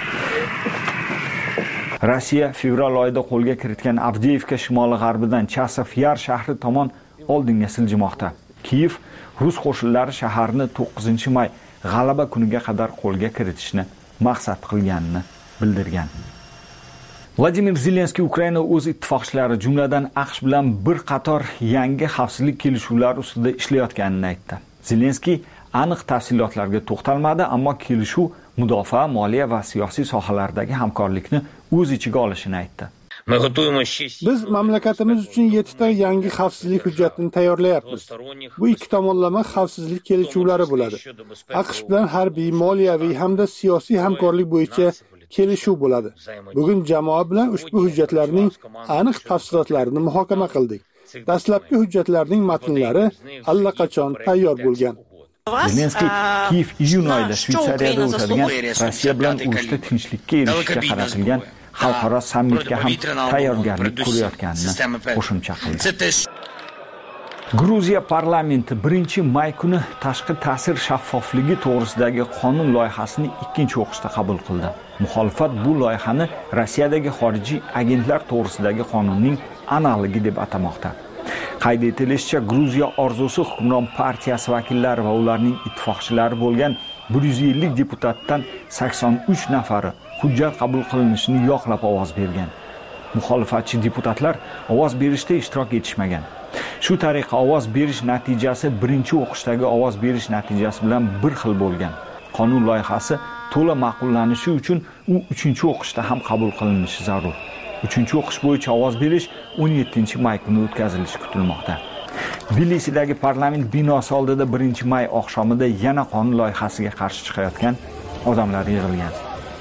Rossiya fevral oyida qo'lga kiritgan Avdiivka shimoli-g'arbidan Chasov Yar shahri tomon oldinga siljimoqda. Kiyev rus qo'shinlari shaharni 9-may g'alaba kuniga qadar qo'lga kiritishni maqsad qilganini bildirgan. Vladimir Zelenskiy Ukraina o'z ittifoqchilari, jumladan AQSh bilan bir qator yangi xavfsizlik kelishuvlari ustida ishlayotganini aytdi. Zelenskiy aniq tafsilotlarga to'xtalmadi, ammo kelishuv mudofaa, moliya va siyosiy sohalardagi hamkorlikni o'z ichiga olishini aytdi. Biz mamlakatimiz uchun 7 ta yangi xavfsizlik hujjatini tayyorlayapmiz. Bu ikki tomonlama xavfsizlik kelishuvlari bo'ladi. AQSh bilan harbiy, moliyaviy hamda siyosiy hamkorlik bo'yicha kelishuv bo'ladi. Bugun jamoa bilan ushbu hujjatlarning aniq tafsilotlarini muhokama qildik. Dastlabki hujjatlarning matnlari allaqachon tayyor bo'lgan. Zelenskiy Kiyev iyun oyida Shveysariyada o'tadigan Rossiya bilan urushda tinchlikka erishishga qaratilgan xalqaro sammitga ham tayyorgarlik ko'rayotganini qo'shimcha qildi. Gruziya parlamenti 1-may kuni tashqi ta'sir shaffofligi to'g'risidagi qonun loyihasini ikkinchi o'qishda qabul qildi. Muxolifat bu loyihani Rossiyadagi xorijiy agentlar to'g'risidagi qonunning analogi deb atamoqda. Qayd etilishicha, Gruziya orzusi hukmron partiyasi vakillari va ularning ittifoqchilari bo'lgan 150 deputatdan 83 nafari hujjat qabul qilinishini yoqlab ovoz bergan. Muxolifatchi deputatlar ovoz berishda ishtirok etishmagan. Shu tariqa ovoz berish natijasi birinchi o'qishdagi ovoz berish natijasi bilan bir xil bo'lgan. Qonun loyihasi to'la ma'qullanishi uchun u 3-o'qishda ham qabul qilinishi zarur. 3-o'qish bo'yicha ovoz berish 17-may kuni o'tkazilishi kutilmoqda. Tbilisidagi parlament binosi oldida 1-may oqshomida yana qonun loyihasiga qarshi chiqayotgan odamlar yig'ilgan.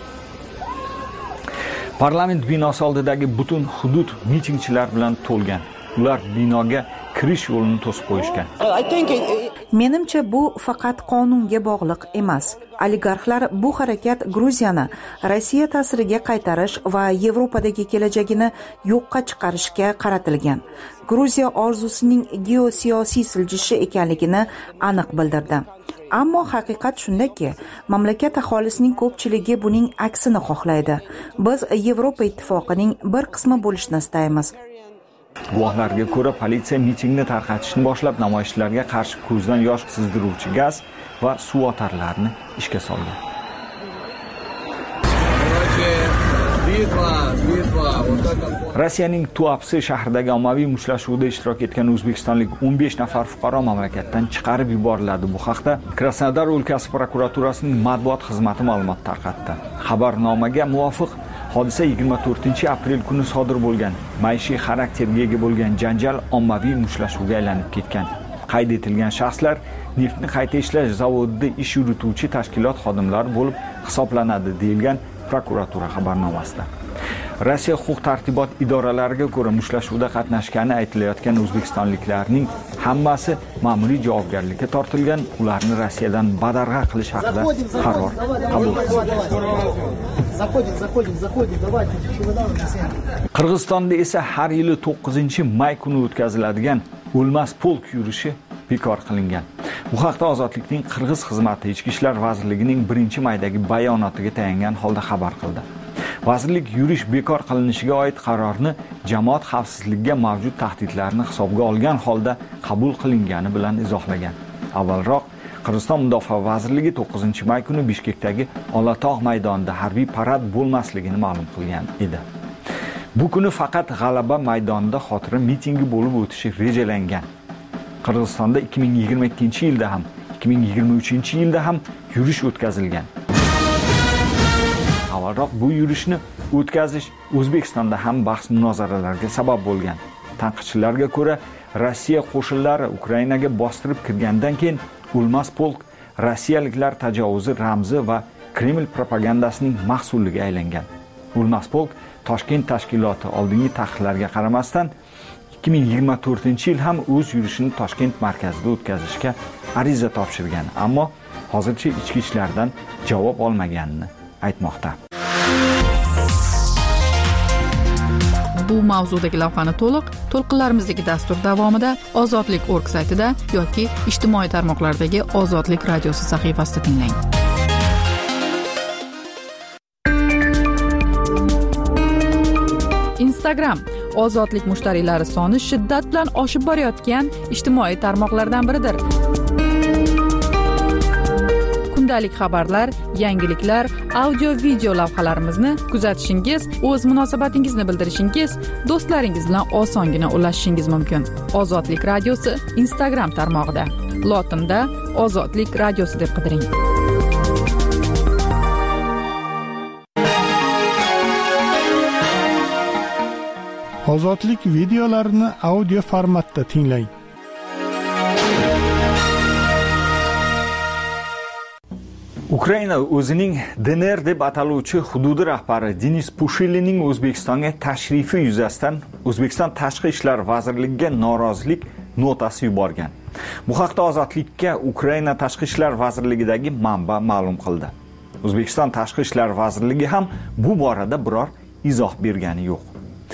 Parlament binosi oldidagi butun hudud mitingchilar bilan to'lgan. Ular binoga kirish yo'lini to'sib qo'yishgan. Menimcha bu faqat qonunga bog'liq emas. Oligarxlar bu harakat Gruziyani Rossiya ta'siriga qaytarish va Yevropadagi kelajagini yo'qqa chiqarishga qaratilgan. Gruziya orzusining geosiyosiy siljishi ekanligini aniq bildirdi. Ammo haqiqat shundaki, mamlakat aholisining ko'pchiligi buning aksini xohlaydi. Biz Yevropa ittifoqining bir qismi bo'lishni istaymiz. Guvohlarga ko'ra, politsiya mitingni tarqatishni boshlab, namoyishchilarga qarshi ko'zdan yosh sizdiruvchi gaz va suv otarlarini ishga soldi. Rossiyaning Tuapse shahridagi ommaviy mushtlashuvda ishtirok etgan o'zbekistonlik 15 nafar fuqaro mamlakatdan chiqarib yuboriladi. Bu haqda Krasnodar o'lkasi prokuraturasining matbuot xizmati ma'lumot tarqatdi. Xabarnomaga muvofiq hodisa 24-aprel kuni sodir bo'lgan. Maishiy xarakterga ega bo'lgan janjal ommaviy mushtlashuvga aylanib ketgan. Qayd etilgan shaxslar neftni qayta ishlash zavodida ish yurituvchi tashkilot xodimlari bo'lib hisoblanadi, deyilgan prokuratura xabarnomasida. Rossiya huquq-tartibot idoralariga ko'ra, mushtlashuvda qatnashgani aytilayotgan o'zbekistonliklarning hammasi ma'muriy javobgarlikka tortilgan, ularni Rossiyadan badarg'a qilish haqida qaror qabul qilindi. Qirg'izistonda esa har yili 9-may kuni o'tkaziladigan o'lmas polk yurishi bekor qilingan. Bu haqda Ozodlikning Qirg'iz xizmati Ichki ishlar vazirligining 1-maydagi bayonotiga tayangan holda xabar qildi. Vazirlik yurish bekor qilinishiga oid qarorni jamoat xavfsizligiga mavjud tahdidlarni hisobga olgan holda qabul qilingani bilan izohlagan. Avvalroq Qirg'iziston Mudofaa vazirligi 9-may kuni Bishkekdagi Olatog' maydonida harbiy parad bo'lmasligini ma'lum qilgan edi. Bu kuni faqat G'alaba maydonida xotira mitingi bo'lib o'tishi rejalangan. Qirg'izistonda 2022-yilda ham, 2023-yilda ham yurish o'tkazilgan. Avvalroq bu yurishni o'tkazish O'zbekistonda ham bahs munozaralarga sabab bo'lgan. Tanqidchilarga ko'ra, Rossiya qo'shinlari Ukrainaga bostirib kirgandan keyin O'lmas polk rossiyaliklar tajovuzi ramzi va Kreml propagandasining mahsuliga aylangan. O'lmas polk Toshkent tashkiloti oldingi taqiqlarga qaramasdan 2024-yil ham o'z yurishini Toshkent markazida o'tkazishga ariza topshirgan, ammo hozircha ichki ishlardan javob olmaganini aytmoqda. Bu mavzudagi lavhani to'lqinlarimizdagi dastur davomida ozodlik.org saytida yoki ijtimoiy tarmoqlardagi Ozodlik radiosi sahifasida tinglang. Instagram ozodlik mushtariylari soni shiddat bilan oshib borayotgan ijtimoiy tarmoqlardan biridir. Kundalik xabarlar, yangiliklar, audio-video lavhalarimizni kuzatishingiz, o'z munosabatingizni bildirishingiz, do'stlaringiz bilan osongina ulashishingiz mumkin. Ozodlik radiosi Instagram tarmog'ida. Lotinda Ozodlik radiosi deb qidiring. Ozodlik videolarini audio formatda tinglang. Ukraina o'zining DNR deb ataluvchi hududi rahbari Denis Pushilinning O'zbekistonga tashrifi yuzasidan O'zbekiston Tashqi ishlar vazirligiga norozilik notasi yuborgan. Bu haqda Ozodlikka Ukraina Tashqi ishlar vazirligidagi manba ma'lum qildi. O'zbekiston Tashqi ishlar vazirligi ham bu borada biror izoh bergani yo'q.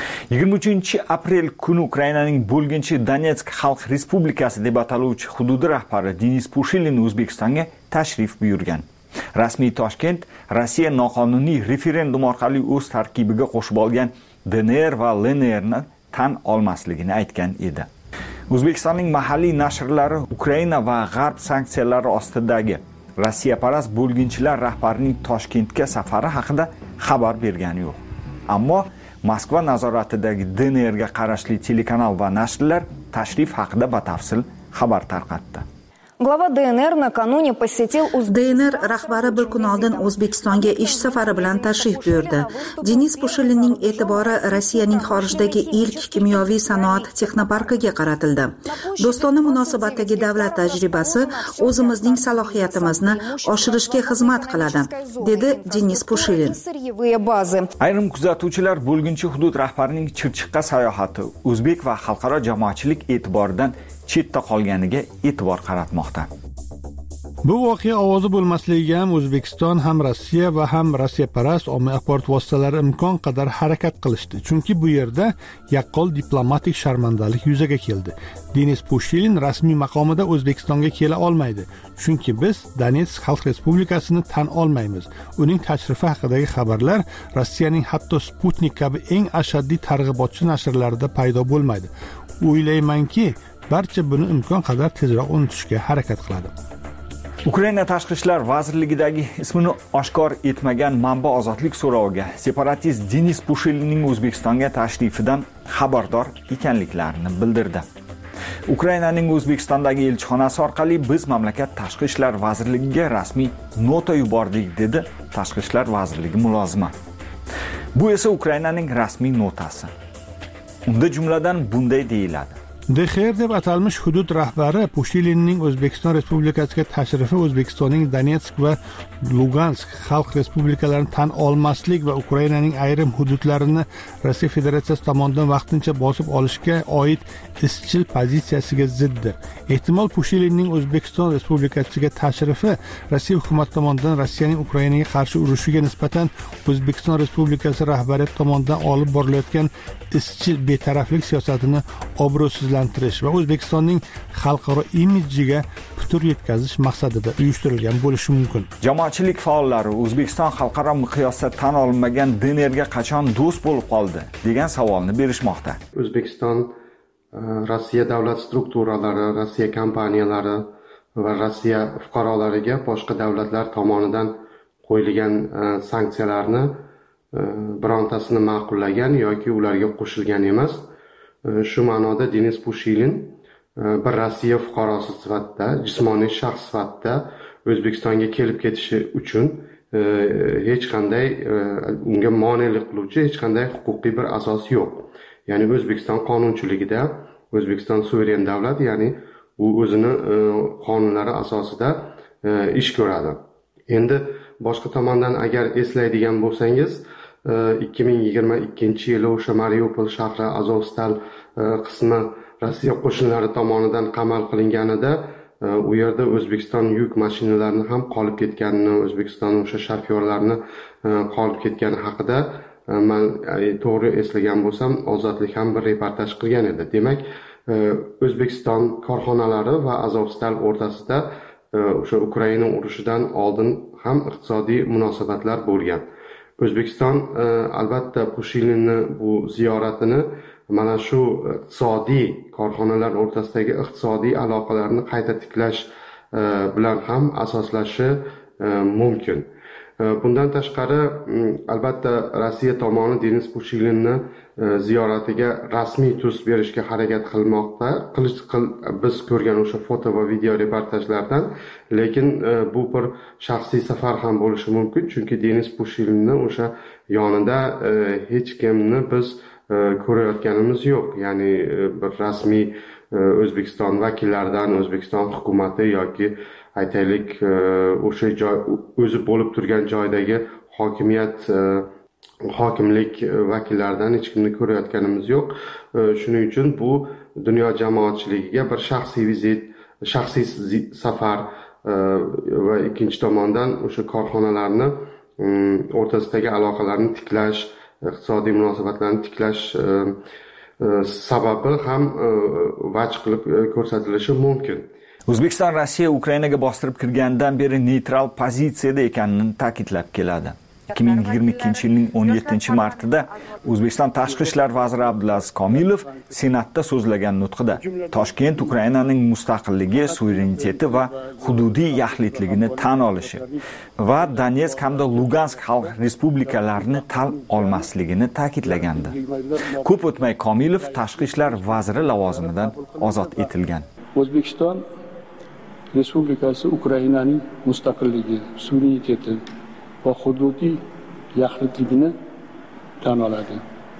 23-aprel kuni Ukrainaning bo'lginchi Donetsk Xalq Respublikasi deb ataluvchi hududi rahbari Denis Pushilin O'zbekistonga tashrif buyurgan. Rasmiy Toshkent Rossiya noqonuniy referendum orqali o'z tarkibiga qo'shib olgan DNR va LNRni tan olmasligini aytgan edi. O'zbekistonning mahalliy nashrlari Ukraina va G'arb sanksiyalari ostidagi Rossiyaparast bo'lginchilar rahbarining Toshkentga safari haqida xabar bergani yo'q. Ammo Moskva nazoratidagi DNRga qarashli telekanal va nashrlar tashrif haqida batafsil xabar tarqatdi. Glava DNR накануне посетил DNR rahbari bir kun oldin O'zbekistonga ish safari bilan tashrif buyurdi. Denis Pushilinning e'tibori Rossiyaning xorijdagi ilk kimyoviy sanoat texnoparkiga qaratildi. Do'stona munosabatdagi davlat tajribasi o'zimizning salohiyatimizni oshirishga xizmat qiladi, dedi Denis Pushilin. Ayrim kuzatuvchilar bo'lginchi hudud rahbarining Chirchiqqa sayohati o'zbek va xalqaro jamoatchilik e'tiboridan chetda qolganiga e'tibor qaratmoqda. Bu voqea ovozi bo'lmasligiga ham O'zbekiston ham Rossiya va ham Rossiyaparast ommaviy axborot vositalari imkon qadar harakat qilishdi. Chunki bu yerda yaqqol diplomatik sharmandalik yuzaga keldi. Denis Pushilin rasmiy maqomida O'zbekistonga kela olmaydi. Chunki biz Donetsk Xalq Respublikasini tan olmaymiz. Uning tashrifi haqidagi xabarlar Rossiyaning hatto Sputnik kabi eng ashaddiy targ'ibotchi nashrlarida paydo bo'lmaydi. O'ylaymanki, barcha buni imkon qadar tezroq unutishga harakat qiladi. Ukraina Tashqi ishlar vazirligidagi ismini oshkor etmagan manba ozodlik so'roviga separatist Denis Pushilinning O'zbekistonga tashrifidan xabardor ekanliklarini bildirdi. Ukrainaning O'zbekistondagi elchixonasi orqali biz mamlakat Tashqi ishlar vazirligiga rasmiy nota yubordik, dedi Tashqi ishlar vazirligi mulozimi. Bu esa Ukrainaning rasmiy notasi. Unda jumladan bunday deyiladi: DXR deb atalmish hudud rahbari Pushilinning O'zbekiston Respublikasiga tashrifi O'zbekistonning Donetsk va Lugansk xalq respublikalarini tan olmaslik va Ukrainaning ayrim hududlarini Rossiya Federatsiyasi tomonidan vaqtincha bosib olishga oid izchil pozitsiyasiga ziddir. Ehtimol Pushilinning O'zbekiston Respublikasiga tashrifi Rossiya hukumati tomonidan Rossiyaning Ukrainaga qarshi urushiga nisbatan O'zbekiston Respublikasi rahbariyati tomonidan olib borilayotgan izchil betaraflik siyosatini obro'sizlantirish va O'zbekistonning xalqaro imidjiga putur yetkazish maqsadida uyushtirilgan bo'lishi mumkin. Jamoatchilik faollari O'zbekiston xalqaro miqyosda tan olinmagan DNRga qachon do'st bo'lib qoldi degan savolni berishmoqda. O'zbekiston Rossiya davlat strukturalari, Rossiya kompaniyalari va Rossiya fuqarolariga boshqa davlatlar tomonidan qo'yilgan sanksiyalarni birontasini ma'qullagan yoki ularga qo'shilgan emas. Shu ma'noda Denis Pushilin bir Rossiya fuqarosi sifatida, jismoniy shaxs sifatida O'zbekistonga kelib ketishi uchun hech qanday unga monelik qiluvchi hech qanday huquqiy bir asos yo'q. Ya'ni O'zbekiston qonunchiligida O'zbekiston suveren davlat, ya'ni u o'zini qonunlari asosida ish ko'radi. Endi boshqa tomondan agar eslaydigan bo'lsangiz, 2022-yili o'sha Mariupol shahri Azovstal qismi Rossiya qo'shinlari tomonidan qamal qilinganida u yerda O'zbekiston yuk mashinalarini ham qolib ketganini, O'zbekiston o'sha shofyorlarni qolib ketgani haqida men to'g'ri eslagan bo'lsam, Ozodlik ham bir reportaj qilgan edi. Demak, O'zbekiston korxonalari va Azovstal o'rtasida o'sha Ukraina urushidan oldin ham iqtisodiy munosabatlar bo'lgan. O'zbekiston albatta Pushilinni bu ziyoratini mana shu iqtisodiy korxonalar o'rtasidagi iqtisodiy aloqalarni qayta tiklash bilan ham asoslashi mumkin. Bundan tashqari albatta Rossiya tomoni Denis Pushilinni ziyoratiga rasmiy tus berishga harakat qilmoqda. Biz ko'rgan o'sha foto va video reportajlardan, lekin bu bir shaxsiy safar ham bo'lishi mumkin, chunki Denis Pushilinni o'sha yonida hech kimni biz ko'rayotganimiz yo'q. Ya'ni bir rasmiy O'zbekiston vakillaridan, O'zbekiston hukumati yoki aytaylik o'sha joy o'zi bo'lib turgan joydagi hokimlik vakillaridan hech kimni ko'rayotganimiz yo'q. Shuning uchun bu dunyo jamoatchiligiga bir shaxsiy vizit, shaxsiy safar va ikkinchi tomondan o'sha korxonalarni o'rtasidagi aloqalarni tiklash, iqtisodiy munosabatlarni tiklash sababi ham vaj qilib ko'rsatilishi mumkin. O'zbekiston Rossiya Ukrainaga bostirib kirgandan beri neytral pozitsiyada ekanini ta'kidlab keladi. 2022-yilning 17-martida O'zbekiston Tashqi ishlar vaziri Abdulaziz Komilov Senatda so'zlagan nutqida Toshkent Ukrainaning mustaqilligi, suvereniteti va hududiy yaxlitligini tan olishi va Donetsk hamda Lugansk xalq respublikalarini tan olmasligini ta'kidlagandi. Ko'p o'tmay Komilov Tashqi ishlar vaziri lavozimidan ozod etilgan. O'zbekiston Respublikasi Ukrainaning mustaqilligi, suvereniteti va hududiy yaxlitligini tan oladi.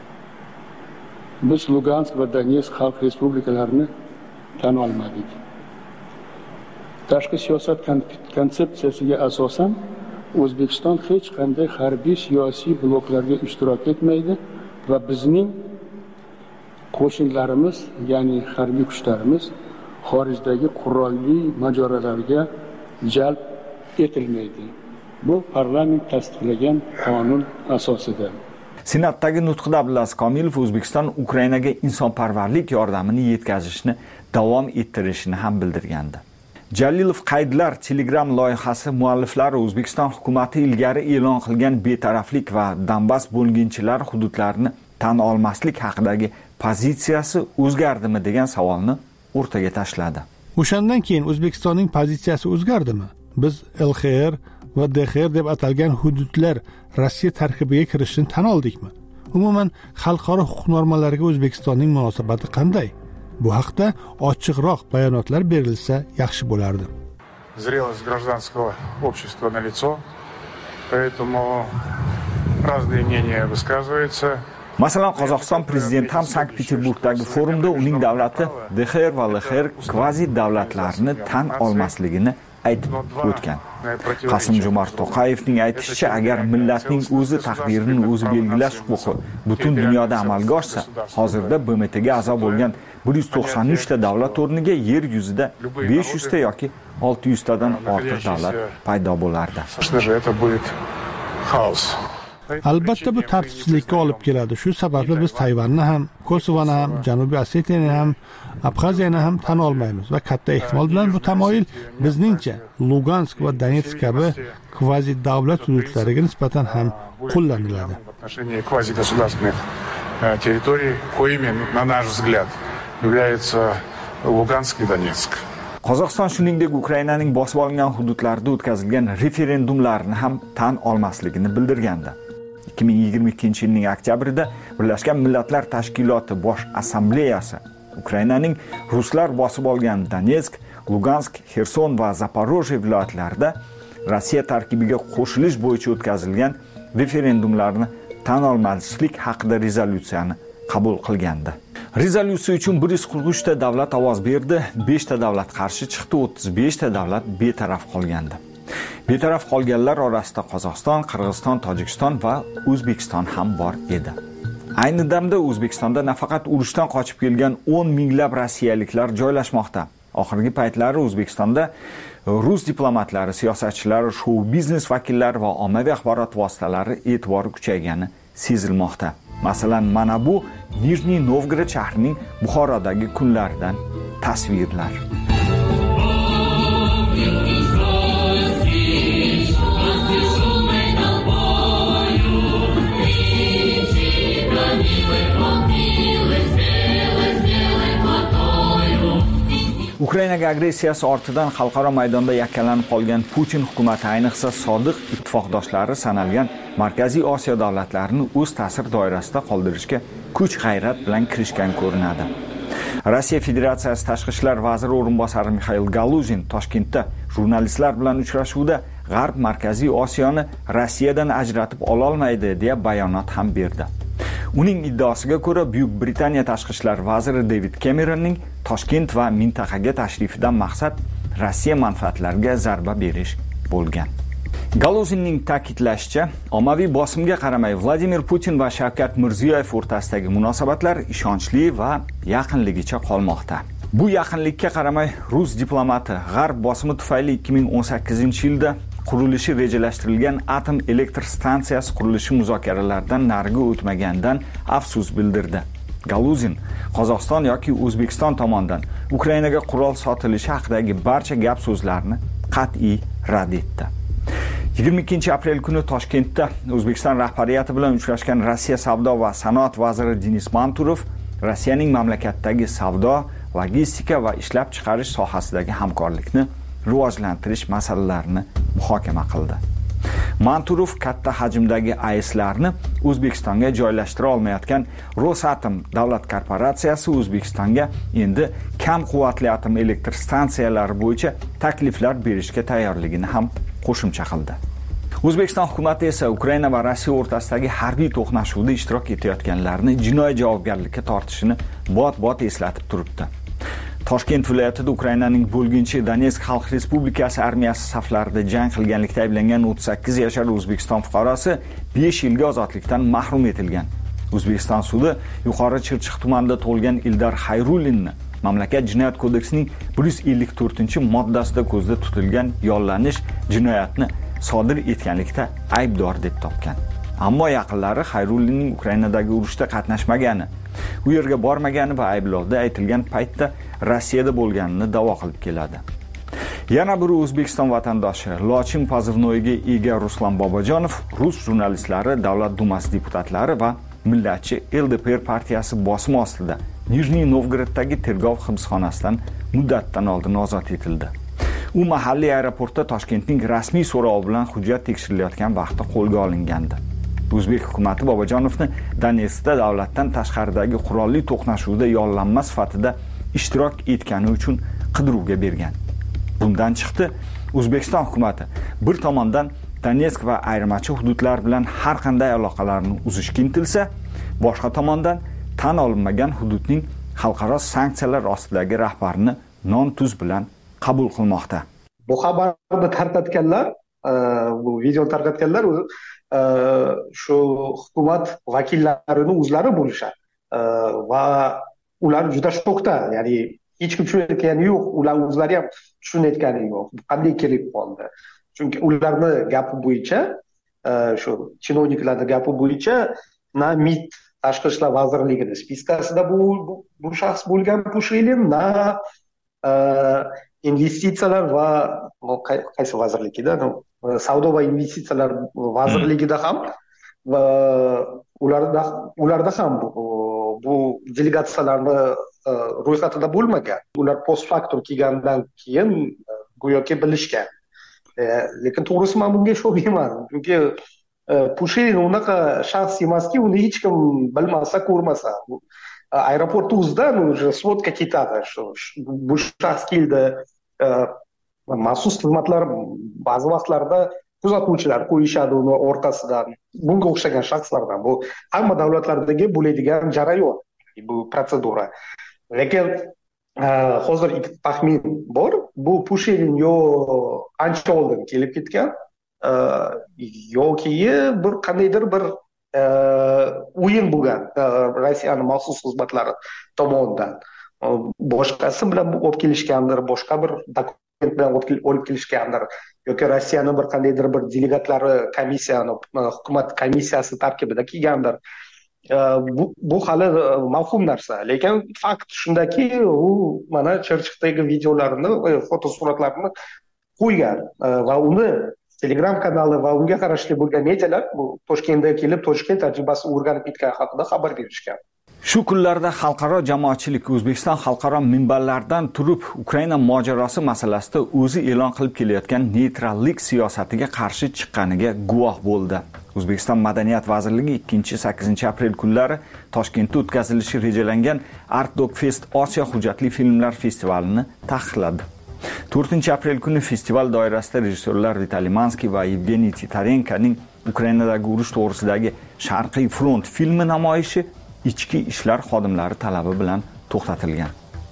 Biz Lugansk va Donetsk xalq respublikalarini tan olmadik. Tashqi siyosat konsepsiyasiga asosan O'zbekiston hech qanday harbiy siyosiy bloklarga ishtirok etmaydi va bizning qo'shinlarimiz, ya'ni harbiy kuchlarimiz xorijdagi qurolli mojarolarga jalb etilmaydi. Bu parlament tasdiqlagan qonun asosida. Senatdagi nutqida Abdulaziz Komilov O'zbekiston Ukrainaga insonparvarlik yordamini yetkazishni davom ettirishini ham bildirgandi. Jalilov qaydlar Telegram loyihasi mualliflari O'zbekiston hukumatı ilgari e'lon qilgan betaraflik va Donbass bo'lginchilari hududlarini tan olmaslik haqidagi pozitsiyasi o'zgardimi degan savolni o'rtaga tashladi. O'shandan keyin O'zbekistonning pozitsiyasi o'zgardimi? Biz LXR va DXR deb atalgan hududlar Rossiya tarkibiga kirishini tan oldikmi? Umuman xalqaro huquq normalariga O'zbekistonning munosabati qanday? Bu haqda ochiqroq bayonotlar berilsa yaxshi bo'lardi. Зрелость гражданского общества налицо, поэтому разные мнения высказываются. Masalan, Qozog'iston prezidenti ham Sankt-Peterburgdagi forumda uning davlati DXR va LXR kvazi davlatlarni tan olmasligini aytib o'tgan. Qasim-Jomart To'qayevning aytishicha, agar millatning o'zi taqdirini o'zi belgilash huquqi butun dunyoda amalga oshsa, hozirda BMTga a'zo bo'lgan 193 ta davlat o'rniga yer yuzida 500 ta yoki 600 tadan ortiq davlat paydo bo'lardi. Albatta bu tartibsizlikka olib keladi. Shu sababli biz Tayvanni ham, Kosovoni ham, Janubiy Osetiyani ham, Abxaziyani ham tan olmaymiz va katta ehtimol bilan bu tamoyil bizningcha Lugansk va Donetsk kabi kvazi davlat hududlariga nisbatan ham qo'llaniladi. Квази государственных территорий, коими, на наш взгляд, являются Lugansk и Donetsk. Qozog'iston shuningdek Ukrainaning bosib olingan hududlarida o'tkazilgan referendumlarni ham tan olmasligini bildirgandi. 2022-yilning oktyabrida Birlashgan Millatlar Tashkiloti Bosh Assambleyasi Ukrainaning ruslar bosib olgan Donetsk, Lugansk, Xerson va Zaporojye viloyatlarida Rossiya tarkibiga qo'shilish bo'yicha o'tkazilgan referendumlarni tan olmaslik haqida rezolyutsiyani qabul qilgandi. Rezolyutsiya uchun 143 ta davlat ovoz berdi, 5 ta davlat qarshi chiqdi, 35 ta davlat betaraf qolgandi. Betaraf qolganlar orasida Qozog'iston, Qirg'iziston, Tojikiston va O'zbekiston ham bor edi. Ayni damda O'zbekistonda nafaqat urushdan qochib kelgan 10 minglab rossiyaliklar joylashmoqda. Oxirgi paytlari O'zbekistonda rus diplomatlari, siyosatchilari, shou-biznes vakillari va ommaviy axborot vositalari e'tibori kuchaygani sezilmoqda. Masalan, mana bu Nijniy Novgorod shahrining Buxorodagi kunlaridan tasvirlar. Ukrainaga agressiyasi ortidan xalqaro maydonda yakkalanib qolgan Putin hukumati ayniqsa sodiq ittifoqdoshlari sanalgan Markaziy Osiyo davlatlarini o'z ta'sir doirasida qoldirishga kuch-g'ayrat bilan kirishgan ko'rinadi. Rossiya Federatsiyasi Tashqi ishlar vaziri o'rinbosari Mixail Galuzin Toshkentda jurnalistlar bilan uchrashuvda G'arb Markaziy Osiyoni Rossiyadan ajratib ola olmaydi deya bayonot ham berdi. Uning iddaosiga ko'ra, Buyuk Britaniya tashqi ishlar vaziri David Cameronning Toshkent va mintaqaga tashrifidan maqsad Rossiya manfaatlariga zarba berish bo'lgan. Galuzinning ta'kidlashicha, ommaviy bosimga qaramay Vladimir Putin va Shavkat Mirziyoyev o'rtasidagi munosabatlar ishonchli va yaqinligicha qolmoqda. Bu yaqinlikka qaramay rus diplomati G'arb bosimi tufayli 2018-yilda qurilishi rejalashtirilgan atom elektr stansiyasi qurilishi muzokaralaridan nariga o'tmagandan afsus bildirdi. Galuzin Qozog'iston yoki O'zbekiston tomonidan Ukrainaga qurol sotilishi haqidagi barcha gap so'zlarni qat'iy rad etdi. 22 aprel kuni Toshkentda O'zbekiston rahbariyati bilan uchrashgan Rossiya savdo va sanoat vaziri Denis Manturov Rossiyaning mamlakatdagi savdo, logistika va ishlab chiqarish sohasidagi hamkorlikni rivojlantirish masalalarini muhokama qildi. Manturov katta hajmdagi AESlarni O'zbekistonga joylashtira olmayotgan Rosatom davlat korporatsiyasi O'zbekistonga endi kam quvvatli atom elektr stansiyalari bo'yicha takliflar berishga tayyorligini ham qo'shimcha qildi. O'zbekiston hukumati esa Ukraina va Rossiya o'rtasidagi harbiy to'qnashuvda ishtirok etayotganlarni jinoiy javobgarlikka tortishini bot-bot eslatib turibdi. Toshkent viloyatida Ukrainaning bo'lginchi Donetsk Xalq Respublikasi armiyasi saflarida jang qilganlikda ayblangan 38 yashar O'zbekiston fuqarosi 5 yilga ozodlikdan mahrum etilgan. O'zbekiston sudi Yuqori Chirchiq tumanida tug'ilgan Ildar Xayrullinni mamlakat jinoyat kodeksining 154-moddasida ko'zda tutilgan yollanish jinoyatni sodir etganlikda aybdor deb topgan. Ammo yaqinlari Xayrullinning Ukrainadagi urushda qatnashmagani, u yerga bormagani va ayblovda aytilgan paytda Rossiyada bo'lganini da'vo qilib keladi. Yana bir O'zbekiston vatandoshi Lochin pozivnoyiga ega Ruslan Bobojonov rus jurnalistlari, Davlat dumasi deputatlari va millatchi LDPR partiyasi bosim ostida Nijniy Novgoroddagi tergov hibsxonasidan muddatdan oldin ozod etildi. U mahalliy aeroportda Toshkentning rasmiy so'rovi bilan hujjat tekshirilayotgan vaqtda qo'lga olingandi. O'zbek hukumati Bobojonovni Donetskda davlatdan tashqaridagi qurolli to'qnashuvda yollanma sifatida ishtirok etgani uchun qidiruvga bergan. Bundan chiqdi, O'zbekiston hukumati bir tomondan Donetsk va ayirmachi hududlar bilan har qanday aloqalarni uzishga intilsa, boshqa tomondan tan olinmagan hududning xalqaro sanksiyalar ostidagi rahbarini non-tuz bilan qabul qilmoqda. Bu xabarni tarqatganlar, bu videoni tarqatganlar shu hukumat vakillarini o'zlari bo'lishadi va ular juda shokda, ya'ni hech kim tushunayotgani yo'q, ular o'zlari ham tushunayotgani yo'q. Qanday kelib qoldi? Chunki ularni gapi bo'yicha, shu chinovniklarning gapi bo'yicha na MIT Tashqi ishlar vazirligining spiskasida bu shaxs bo'lgan Pushilin, na investitsiyalar va qaysi vazirligida, savdo va investitsiyalar vazirligida ham va ularda ham bu delegatsiyalarni ro'yxatida bo'lmagan. Ular post factum kelgandan keyin go'yoki bilishgan. Lekin to'g'risi men bunga ishonmayman. Chunki Pushilin unaqa shaxs emaski, uni hech kim bilmasa, ko'rmasa. Aeroportda o'zidan svotka ketadi. Bu shaxs keldi, maxsus xizmatlar ba'zi vaqtlarda kuzatuvchilar qo'yishadi uni o'rtasidan. Bunga o'xshagan shaxslardan bu hamma davlatlardagi bo'ladigan jarayon, bu protsedura. Lekin hozir ikkita taxmin bor. Bu Pushilin yo ancha oldin kelib ketgan yoki bir qandaydir bir o'yin bo'lgan Rossiyaning maxsus xizmatlari tomonidan. Boshqasi bilan olib kelishgandir, boshqa bir dokument bilan olib kelishgandir yoki Rossiyaning bir qandaydir bir delegatlari komissiyani, hukumat komissiyasi tarkibida kelgandir. Bu hali mavhum narsa. Lekin fakt shundaki, u mana Chirchiqdagi videolarini, fotosuratlarini qo'ygan va uni Telegram kanali va unga qarashli bo'lgan medialar bu Toshkentga kelib, Toshkent tajribasi o'rganib ketgani haqida xabar berishgan. Shu kunlarda xalqaro jamoatchilik O'zbekiston xalqaro minbarlaridan turib Ukraina mojarosi masalasida o'zi e'lon qilib kelayotgan neytrallik siyosatiga qarshi chiqqaniga guvoh bo'ldi. O'zbekiston Madaniyat vazirligi 2-8 aprel kunlari Toshkentda o'tkazilishi rejalangan Art Dog Fest Osiyo hujjatli filmlar festivalini taqiqladi. 4 aprel kuni festival doirasida rejissyorlar Vitaliy Mansky va Yevgeniy Titarenkoning Ukrainadagi urush to'g'risidagi Sharqiy front filmi namoyishi ichki ishlar xodimlari talabi bilan to'xtatilgan.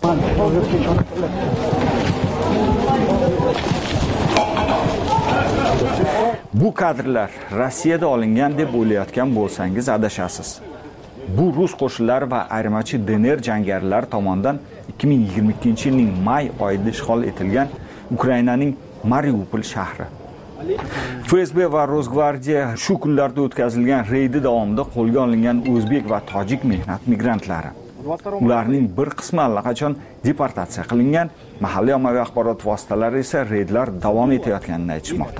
Bu kadrlar Rossiyada olingan deb o'ylayotgan bo'lsangiz adashasiz. Bu rus qo'shinlari va ayirmachi DNR jangarilari tomonidan 2022-yilning may oyida ishg'ol etilgan Ukrainaning Mariupol shahri. FSB va Rosgvardiya shu kunlarda o'tkazilgan reydi davomida qo'lga olingan o'zbek va tojik mehnat migrantlari. Ularning bir qismi allaqachon deportatsiya qilingan, mahalliy ommaviy axborot vositalari esa reydlar davom etayotganini aytishmoqda.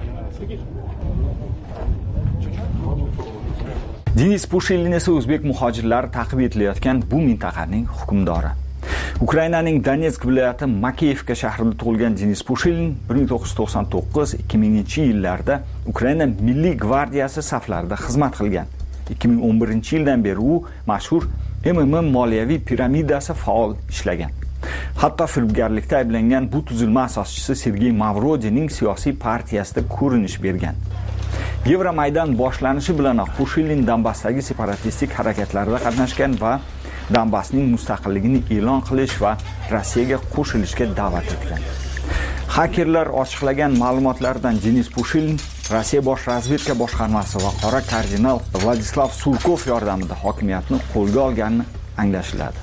Denis Pushilin esa o'zbek muhojirlari ta'qib etilayotgan bu mintaqaning hukmdori. Ukrainaning Donetsk viloyati Makeyevka shahrida tug'ilgan Denis Pushilin 1999-2000-yillarda Ukraina Milliy gvardiyasi saflarida xizmat qilgan. 2011-yildan beri u mashhur MMM moliyaviy piramidasi faol ishlagan. Hatto firibgarlikda ayblangan bu tuzilma asoschisi Sergey Mavrodining siyosiy partiyasida ko'rinish bergan. Yevromaydan boshlanishi bilanoq Pushilin Donbassdagi separatistik harakatlarda qatnashgan va Donbassning mustaqilligini e'lon qilish va Rossiyaga qo'shilishga da'vat etgan. Hakerlar ochiqlagan ma'lumotlardan Denis Pushilin Rossiya bosh razvedka boshqarmasi va qora kardinal Vladislav Surkov yordamida hokimiyatni qo'lga olganini anglashiladi.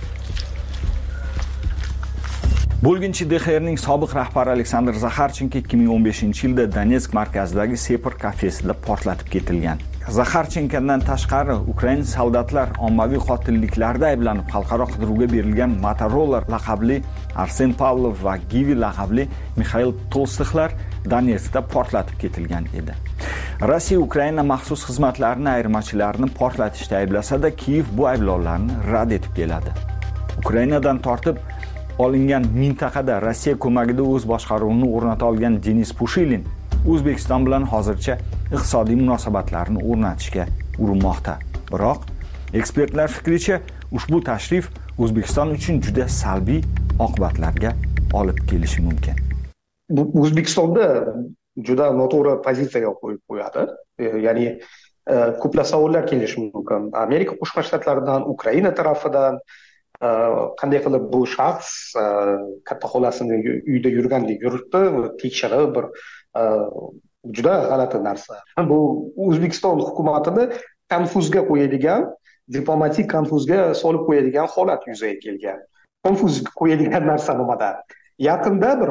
Bo'lginchi DXRning sobiq rahbari Aleksandr Zakharchenko 2015-yilda Donetsk markazidagi Separ kafesida portlatib ketilgan. Zakharchenkodan tashqari Ukraina soldatlar ommaviy qotilliklarda ayblanib xalqaro qidiruvga berilgan Motorola laqabli Arsen Pavlov va Givi laqabli Mikhail Tolstoylar Donetskda portlatib ketilgan edi. Rossiya Ukraina maxsus xizmatlarini ayirmachilarini portlatishda ayblasa-da, Kiyev bu ayblovlarni rad etib keladi. Ukrainadan tortib olingan mintaqada Rossiya ko'magida o'z boshqaruvini o'rnata olgan Denis Pushilin O'zbekiston bilan hozircha iqtisodiy munosabatlarni o'rnatishga urinmoqda. Biroq ekspertlar fikricha ushbu tashrif O'zbekiston uchun juda salbiy oqibatlarga olib kelishi mumkin. O'zbekistonda juda noto'g'ri pozitsiyaga qo'yib qo'yadi. Ya'ni ko'plab savollar kelishi mumkin. Amerika Qo'shma Shtatlaridan, Ukraina tarafidan qanday qilib bu shaxs katta xolasini uyda yurgandek yuribdi, tekshirib bir juda g'alati narsa. Bu O'zbekiston hukumatini konfuzga qo'yadigan, diplomatik konfuzga solib qo'yadigan holat yuzaga kelgan. Konfuz qo'yadigan narsa nimada? Yaqinda bir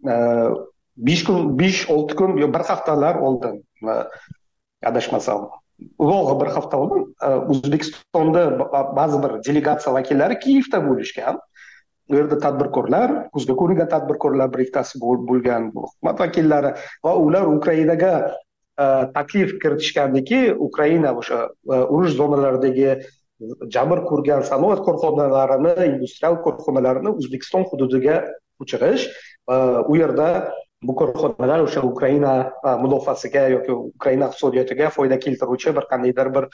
5-6 kun, bir haftalar oldin, adashmasam, uzoq bir hafta oldin O'zbekistonda ba'zi bir delegatsiya vakillari Kiyevda bo'lishgan. Bu yerda tadbirkorlar, ko'zga ko'ringan tadbirkorlar birliktasi bo'lgan hukumat vakillari va ular Ukrainaga taklif kiritishgandiki, Ukraina o'sha urush zonalaridagi jabr ko'rgan sanoat korxonalarini, industrial korxonalarini O'zbekiston hududiga ko'chirish, u yerda bu korxonalar o'sha Ukraina mudofaasiga yoki Ukraina iqtisodiyotiga foyda keltiruvchi bir qandaydir bir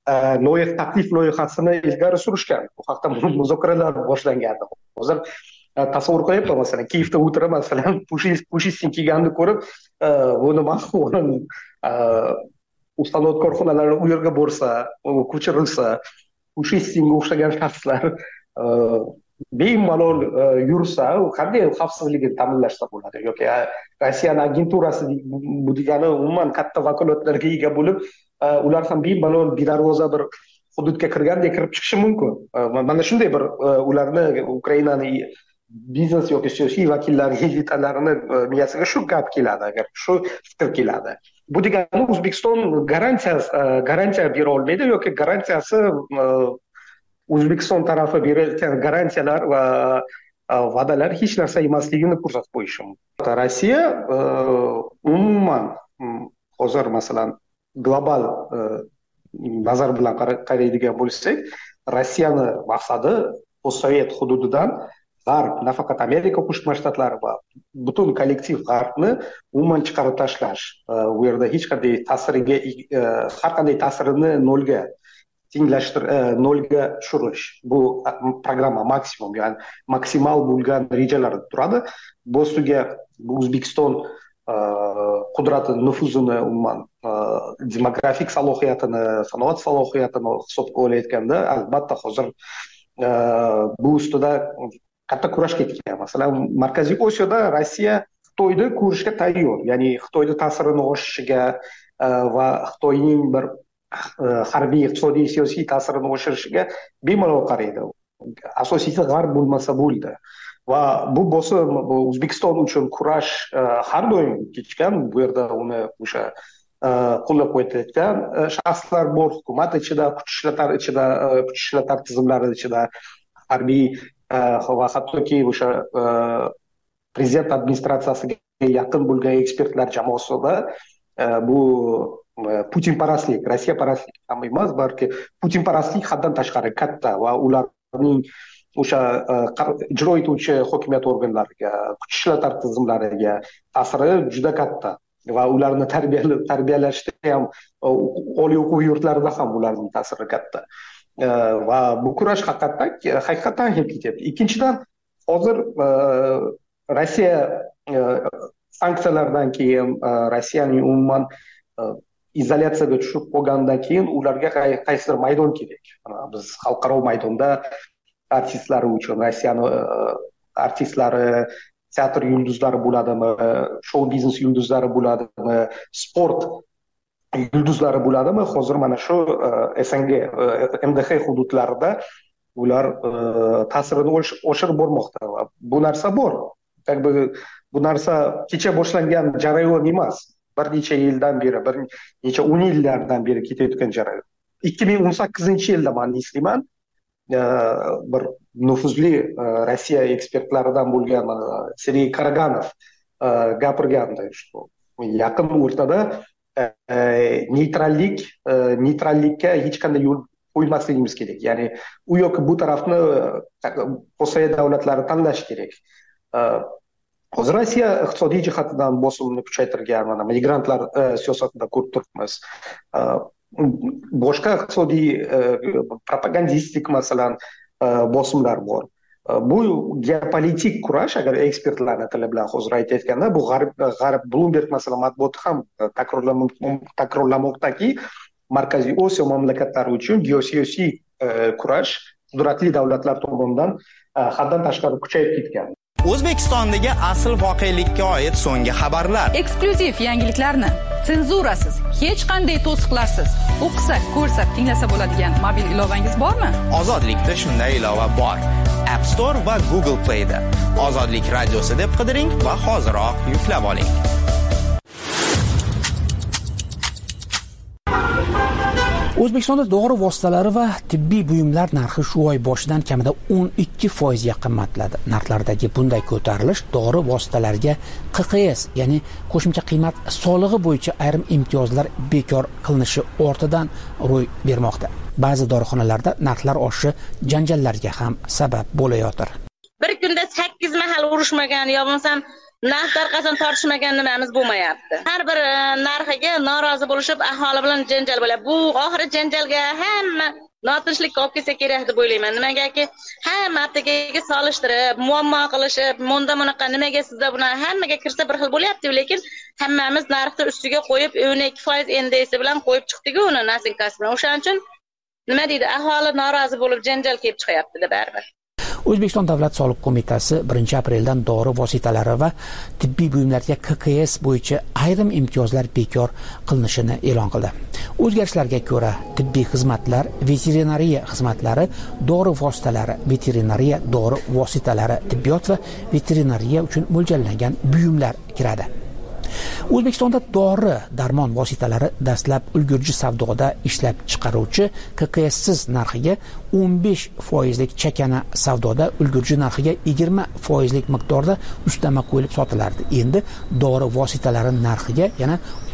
taklif loyihasini ilgari surishgan. Bu haqda muzokaralar boshlangan. Hozir tasavvur qilyapman, masalan Kiyevda o'tirib masalan Pushkin kiyganini ko'rib bu nima ustanot korxonalari u yerga borsa, ko'chirilsa, Pushkinga o'xshagan shaxslar bemalol yursa, qanday xavfsizligini ta'minlashsa bo'ladi? Yoki Rossiyaning agenturasi bu degani umuman katta vakolatlarga ega bo'lib, ular ham bemalol bedarvoza bir hududga kirgandek kirib chiqishi mumkin. Mana shunday bir ularni Ukrainaning biznes yoki siyosiy vakillari, elitalarini miyasiga shu gap keladi, agar shu fikr keladi. Bu degani O'zbekiston garantiya bera olmaydi yoki garantiyasi O'zbekiston tarafi berayotgan garantiyalar va va'dalar hech narsa emasligini ko'rsatib qo'yishi mumkin. Rossiya umuman hozir masalan global nazar bilan qaraydigan bo'lsak, Rossiyani maqsadi postsovet hududidan G'arb, nafaqat Amerika Qo'shma Shtatlari va butun kollektiv G'arbni umuman chiqarib tashlash. U yerda hech qanday har qanday ta'sirini nolga tushirish. Bu programma maksimum, ya'ni maksimal bo'lgan rejalar turadi. Bu ustiga O'zbekiston qudrati, nufuzini, umuman demografik salohiyatini, sanoat salohiyatini hisobga olayotganda, albatta hozir bu ustida katta kurash ketgan. Masalan, Markaziy Osiyoda Rossiya Xitoyni ko'rishga tayyor, ya'ni Xitoyning ta'sirini oshishiga va Xitoyning bir harbiy, iqtisodiy, siyosiy ta'sirini oshirishiga bemalol qaraydi. Asosiysi G'arb bo'lmasa bo'ldi. Va bu bosim O'zbekiston uchun kurash har doim kechgan. Bu yerda uni o'sha qo'llab-quvvatlayotgan shaxslar bor, hukumat ichida, kuch ishlatar tizimlari ichida, harbiy va hattoki o'sha prezident administratsiyasiga yaqin bo'lgan ekspertlar jamoasida bu Putinparastlik, Rossiyaparastlik ham emas, balki Putinparastlik haddan tashqari katta va ularning o'sha ijro etuvchi hokimiyat organlariga, kuch ishlatar tizimlariga ta'siri juda katta va ularni tarbiyalashda ham, oliy o'quv yurtlarida ham ularning ta'siri katta. Va bu kurash haqiqatan ham ketyapti. Ikkinchidan, hozir Rossiya sanksiyalardan keyin, Rossiyaning umuman izolyatsiyaga tushib qolgandan keyin ularga qaysidir maydon kerak. Biz xalqaro maydonda artistlari uchun, Rossiyaning artistlari, teatr yulduzlari bo'ladimi, shou biznes yulduzlari bo'ladimi, sport yulduzlari bo'ladimi, hozir mana shu SNG, MDH hududlarida ular ta'sirini oshirib bormoqda. Bu narsa bor. Bu narsa kecha boshlangan jarayon emas. Bir necha yildan beri, bir necha 10 yillardan beri ketayotgan jarayon. 2018-yilda men eslayman, bir nufuzli Rossiya ekspertlaridan bo'lgan Sergey Karaganov gapirgandi. Yaqin o'rtada neytrallikka hech qanday yo'l qo'ymasligimiz kerak. Ya'ni u yoki bu tarafni postsovet davlatlari tanlashi kerak. Hozir Rossiya iqtisodiy jihatdan bosimni kuchaytirgan, mana migrantlar siyosatida ko'rib turibmiz. Boshqa iqtisodiy propagandistik masalan bosimlar bor. Bu geopolitik kurash, agar ekspertlarning tili bilan hozir aytayotganda, bu G'arb Bloomberg masalan matbuoti ham takrorlamoqdaki, Markaziy Osiyo mamlakatlari uchun geosiyosiy kurash qudratli davlatlar tomonidan haddan tashqari kuchayib ketgan. O'zbekistondagi asl voqelikka oid so'nggi xabarlar, eksklyuziv yangiliklarni senzurasiz, hech qanday to'siqlarsiz o'qisak, ko'rsak, tinglasa bo'ladigan mobil ilovangiz bormi? Ozodlikda shunday ilova bor. App Store va Google Play da Ozodlik radiosi deb qidiring va hoziroq yuklab oling. O'zbekistonda dori vositalari va tibbiy buyumlar narxi shu oy boshidan kamida 12% ga qimmatladi. Narxlardagi bunday ko'tarilish dori vositalariga QQS, ya'ni qo'shimcha qiymat solig'i bo'yicha ayrim imtiyozlar bekor qilinishi ortidan ro'y bermoqda. Ba'zi dorixonalarda narxlar oshishi janjallarga ham sabab bo'layotir. Bir kunda 8 mahal urushmagan, yo bo'lmasam narx tarqasan tortishmagan nimamiz bo'lmayapti. Har bir narxiga norozi bo'lishib, aholi bilan janjal bo'lyapti. Bu oxiri janjalga hamma notinchlikka olib kelsa kerak deb o'ylayman. Nimagaki hamma aptekaga solishtirib, muammo qilishib, bunda bunaqa nimaga sizda buni hammaga kirsa bir xil bo'lyapti, lekin hammamiz narxni ustiga qo'yib 12% endesi bilan qo'yib chiqdik-ku uni nasinkasi bilan. O'shaning uchun nima deydi, aholi norozi bo'lib janjal kelib chiqyapti-da baribir. O'zbekiston Davlat soliq qo'mitasi 1-apreldan dori vositalari va tibbiy buyumlarga KKS bo'yicha ayrim imtiyozlar bekor qilinishini e'lon qildi. O'zgarishlarga ko'ra, tibbiy xizmatlar, veterinariya xizmatlari, dori vositalari, veterinariya dori vositalari, tibbiyot va veterinariya uchun mo'ljallangan buyumlar kiradi. O'zbekistonda dori darmon vositalari dastlab ulgurji savdoda ishlab chiqaruvchi KKS siz narxiga 15% chakana savdoda ulgurji narxiga 20% miqdorda ustama qo'yilib sotilardi. Endi dori vositalari narxiga yana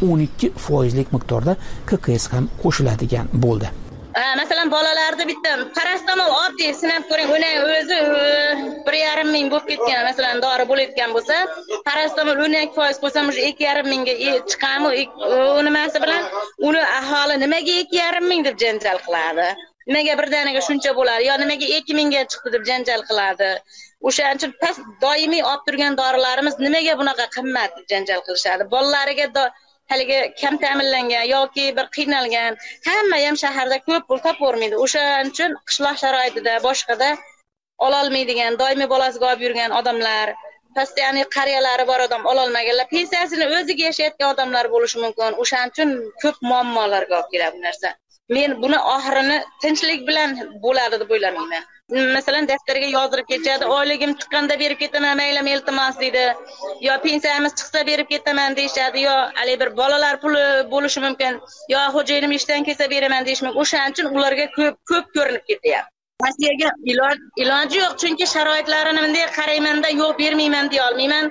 12% miqdorda KKS ham qo'shiladigan bo'ldi. Masalan, bolalarda bitta parastamol oddiy sinab ko'ring, uni o'zi 1,5 ming bo'lib ketgan, masalan, dori bo'layotgan bo'lsa, parastamol 12% qo'ysam, o'sha 2,5 mingga chiqami, nimasi bilan uni aholi nimaga 2,5 ming deb janjal qiladi. Nimaga birdaniga shuncha bo'ladi, yo nimaga 2 mingga chiqdi deb janjal qiladi. O'shaning uchun past doimiy olib turgan dorilarimiz nimaga bunaqa qimmat deb janjal qilishadi. Bolalariga haligi kam ta'minlangan yoki bir qiynalgan, hamma ham shaharda ko'p pul topavermaydi. O'shaning uchun qishloq sharoitida boshqada ola olmaydigan, doimiy bolasiga olib yurgan odamlar, pastani qariyalari bor odam ola olmaganlar, pensiyasini o'ziga yashayotgan odamlar bo'lishi mumkin. O'shaning uchun ko'p muammolarga olib keladi bu narsa. Men buni oxirini tinchlik bilan bo'ladi deb o'ylamayman. Masalan, daftarga yozdirib ketadi, oyligim chiqqanda berib ketaman, maylim iltimos deydi. Yo pensiyamiz chiqsa berib ketaman deyshadi, yo hali bir bolalar puli bo'lishi mumkin, yo xo'jayinim ishdan kelsa beraman deyish mumkin. O'shaning uchun ularga ko'p ko'rinib ketyapti. Rossiyaga iloji yo'q, chunki sharoitlarini bunday qarayman-da, yo'q bermayman deya olmayman.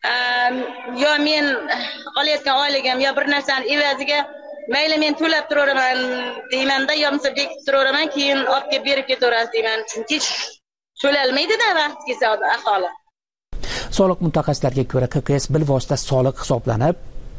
Yo men olayotgan oyligim yo bir narsani evaziga mayli men to'lab turaman deyman-da, yo bo'lmasa bekitib turaman, keyin olib kelib berib ketaverasiz deyman. Chunki to'lalmaydi-da vaqt kelsa aholi. Soliq mutaxassislariga ko'ra, KKS bilvosita soliq hisoblanib,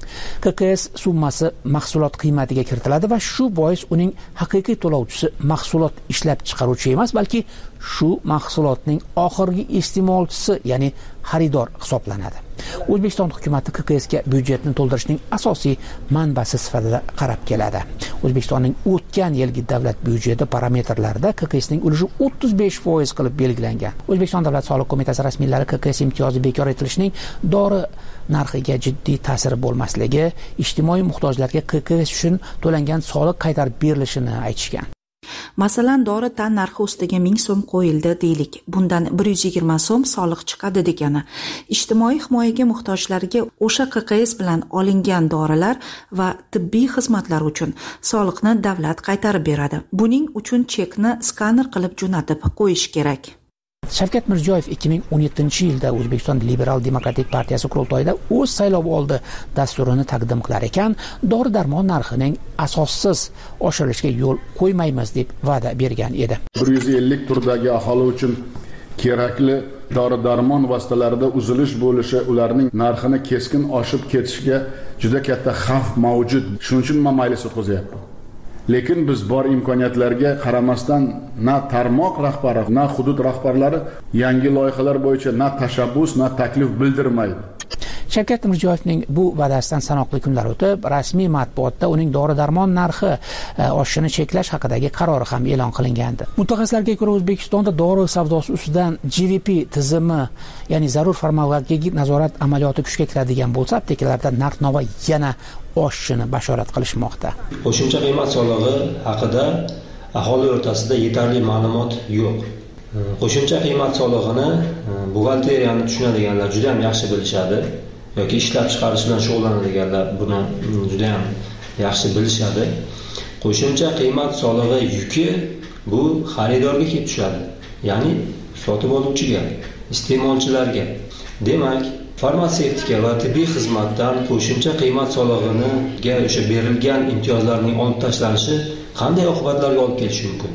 KKS summasi mahsulot qiymatiga kiritiladi va shu bois uning haqiqiy to'lovchisi mahsulot ishlab chiqaruvchi emas, balki shu mahsulotning oxirgi iste'molchisi, ya'ni xaridor hisoblanadi. O'zbekiston hukumatı KKSga byudjetni to'ldirishning asosiy manbasi sifatida qarab keladi. O'zbekistonning o'tgan yilgi davlat byudjeti parametrlarida KKSning ulushi 35% qilib belgilangan. O'zbekiston Davlat soliq qo'mitasi rasmiylari KKS imtiyozi bekor etilishining dori narxiga jiddiy ta'siri bo'lmasligi, ijtimoiy muhtojlarga KKS uchun to'langan soliq qaytarib berilishini aytishgan. Masalan, dori tan narxi ustiga 1000 so'm qo'yildi deylik. Bundan 120 so'm soliq chiqadi degani. Ijtimoiy himoyaga muhtojlarga o'sha KKS bilan olingan dorilar va tibbiy xizmatlar uchun soliqni davlat qaytarib beradi. Buning uchun chekni skaner qilib jo'natib qo'yish kerak. Shavkat Mirziyoyev 2017-yilda O'zbekiston Liberal Demokratik partiyasi qurultoyida o'z saylovoldi dasturini taqdim qilar ekan, dori-darmon narxining asossiz oshirilishiga yo'l qo'ymaymiz deb va'da bergan edi. 150 turdagi aholi uchun kerakli dori-darmon vositalarida uzilish bo'lishi ularning narxini keskin oshib ketishiga juda katta xavf mavjud. Shuning uchun men maylis o'tkazyapman. Lekin biz bor imkoniyatlarga qaramasdan na tarmoq rahbari, na hudud rahbarlari yangi loyihalar bo'yicha na tashabbus, na taklif bildirmaydi. Shavkat Mirziyoyevning bu va'dasidan sanoqli kunlar o'tib, rasmiy matbuotda uning dori-darmon narxi oshishini cheklash haqidagi qarori ham e'lon qilingandi. Mutaxassislarga ko'ra, O'zbekistonda dori savdosi ustidan GVP tizimi, ya'ni zarur farmakologik nazorat amaliyoti kuchga kiradigan bo'lsa, aptekalarda narx-navo yana oshishini bashorat qilishmoqda. Qo'shimcha qiymat solig'i haqida aholi o'rtasida yetarli ma'lumot yo'q. Qo'shimcha qiymat solig'ini buxgalteriyani tushunadiganlar juda ham yaxshi bilishadi yoki ishlab chiqarish bilan shug'ullanadiganlar buni juda ham yaxshi bilishadi. Qo'shimcha qiymat solig'i yuki bu xaridorga kelib tushadi, ya'ni sotib oluvchiga, iste'molchilarga. Demak, farmatsevtika va tibbiy xizmatdan qo'shimcha qiymat solig'iga o'sha berilgan imtiyozlarning olib tashlanishi qanday oqibatlarga olib kelishi mumkin?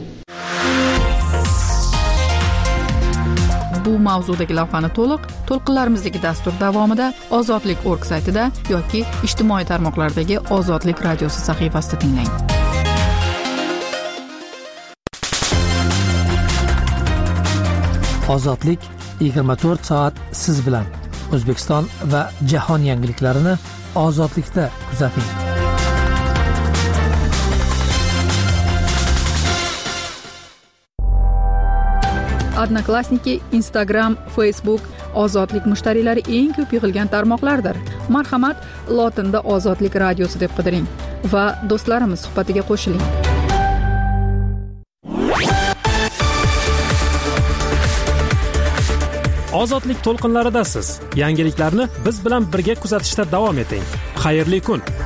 Bu mavzudagi lavhani to'lqinlarimizdagi dastur davomida Ozodlik.org saytida yoki ijtimoiy tarmoqlardagi Ozodlik radiosi sahifasida tinglang. Ozodlik 24 soat siz bilan. O'zbekiston va jahon yangiliklarini ozodlikda kuzating. Odnoklassniki, Instagram, Facebook ozodlik mushtariylari eng ko'p yig'ilgan tarmoqlardir. Marhamat, lotinda Ozodlik radiosi deb qidiring va do'stlarimiz suhbatiga qo'shiling. Ozodlik to'lqinlaridasiz. Yangiliklarni biz bilan birga kuzatishda davom eting. Xayrli kun.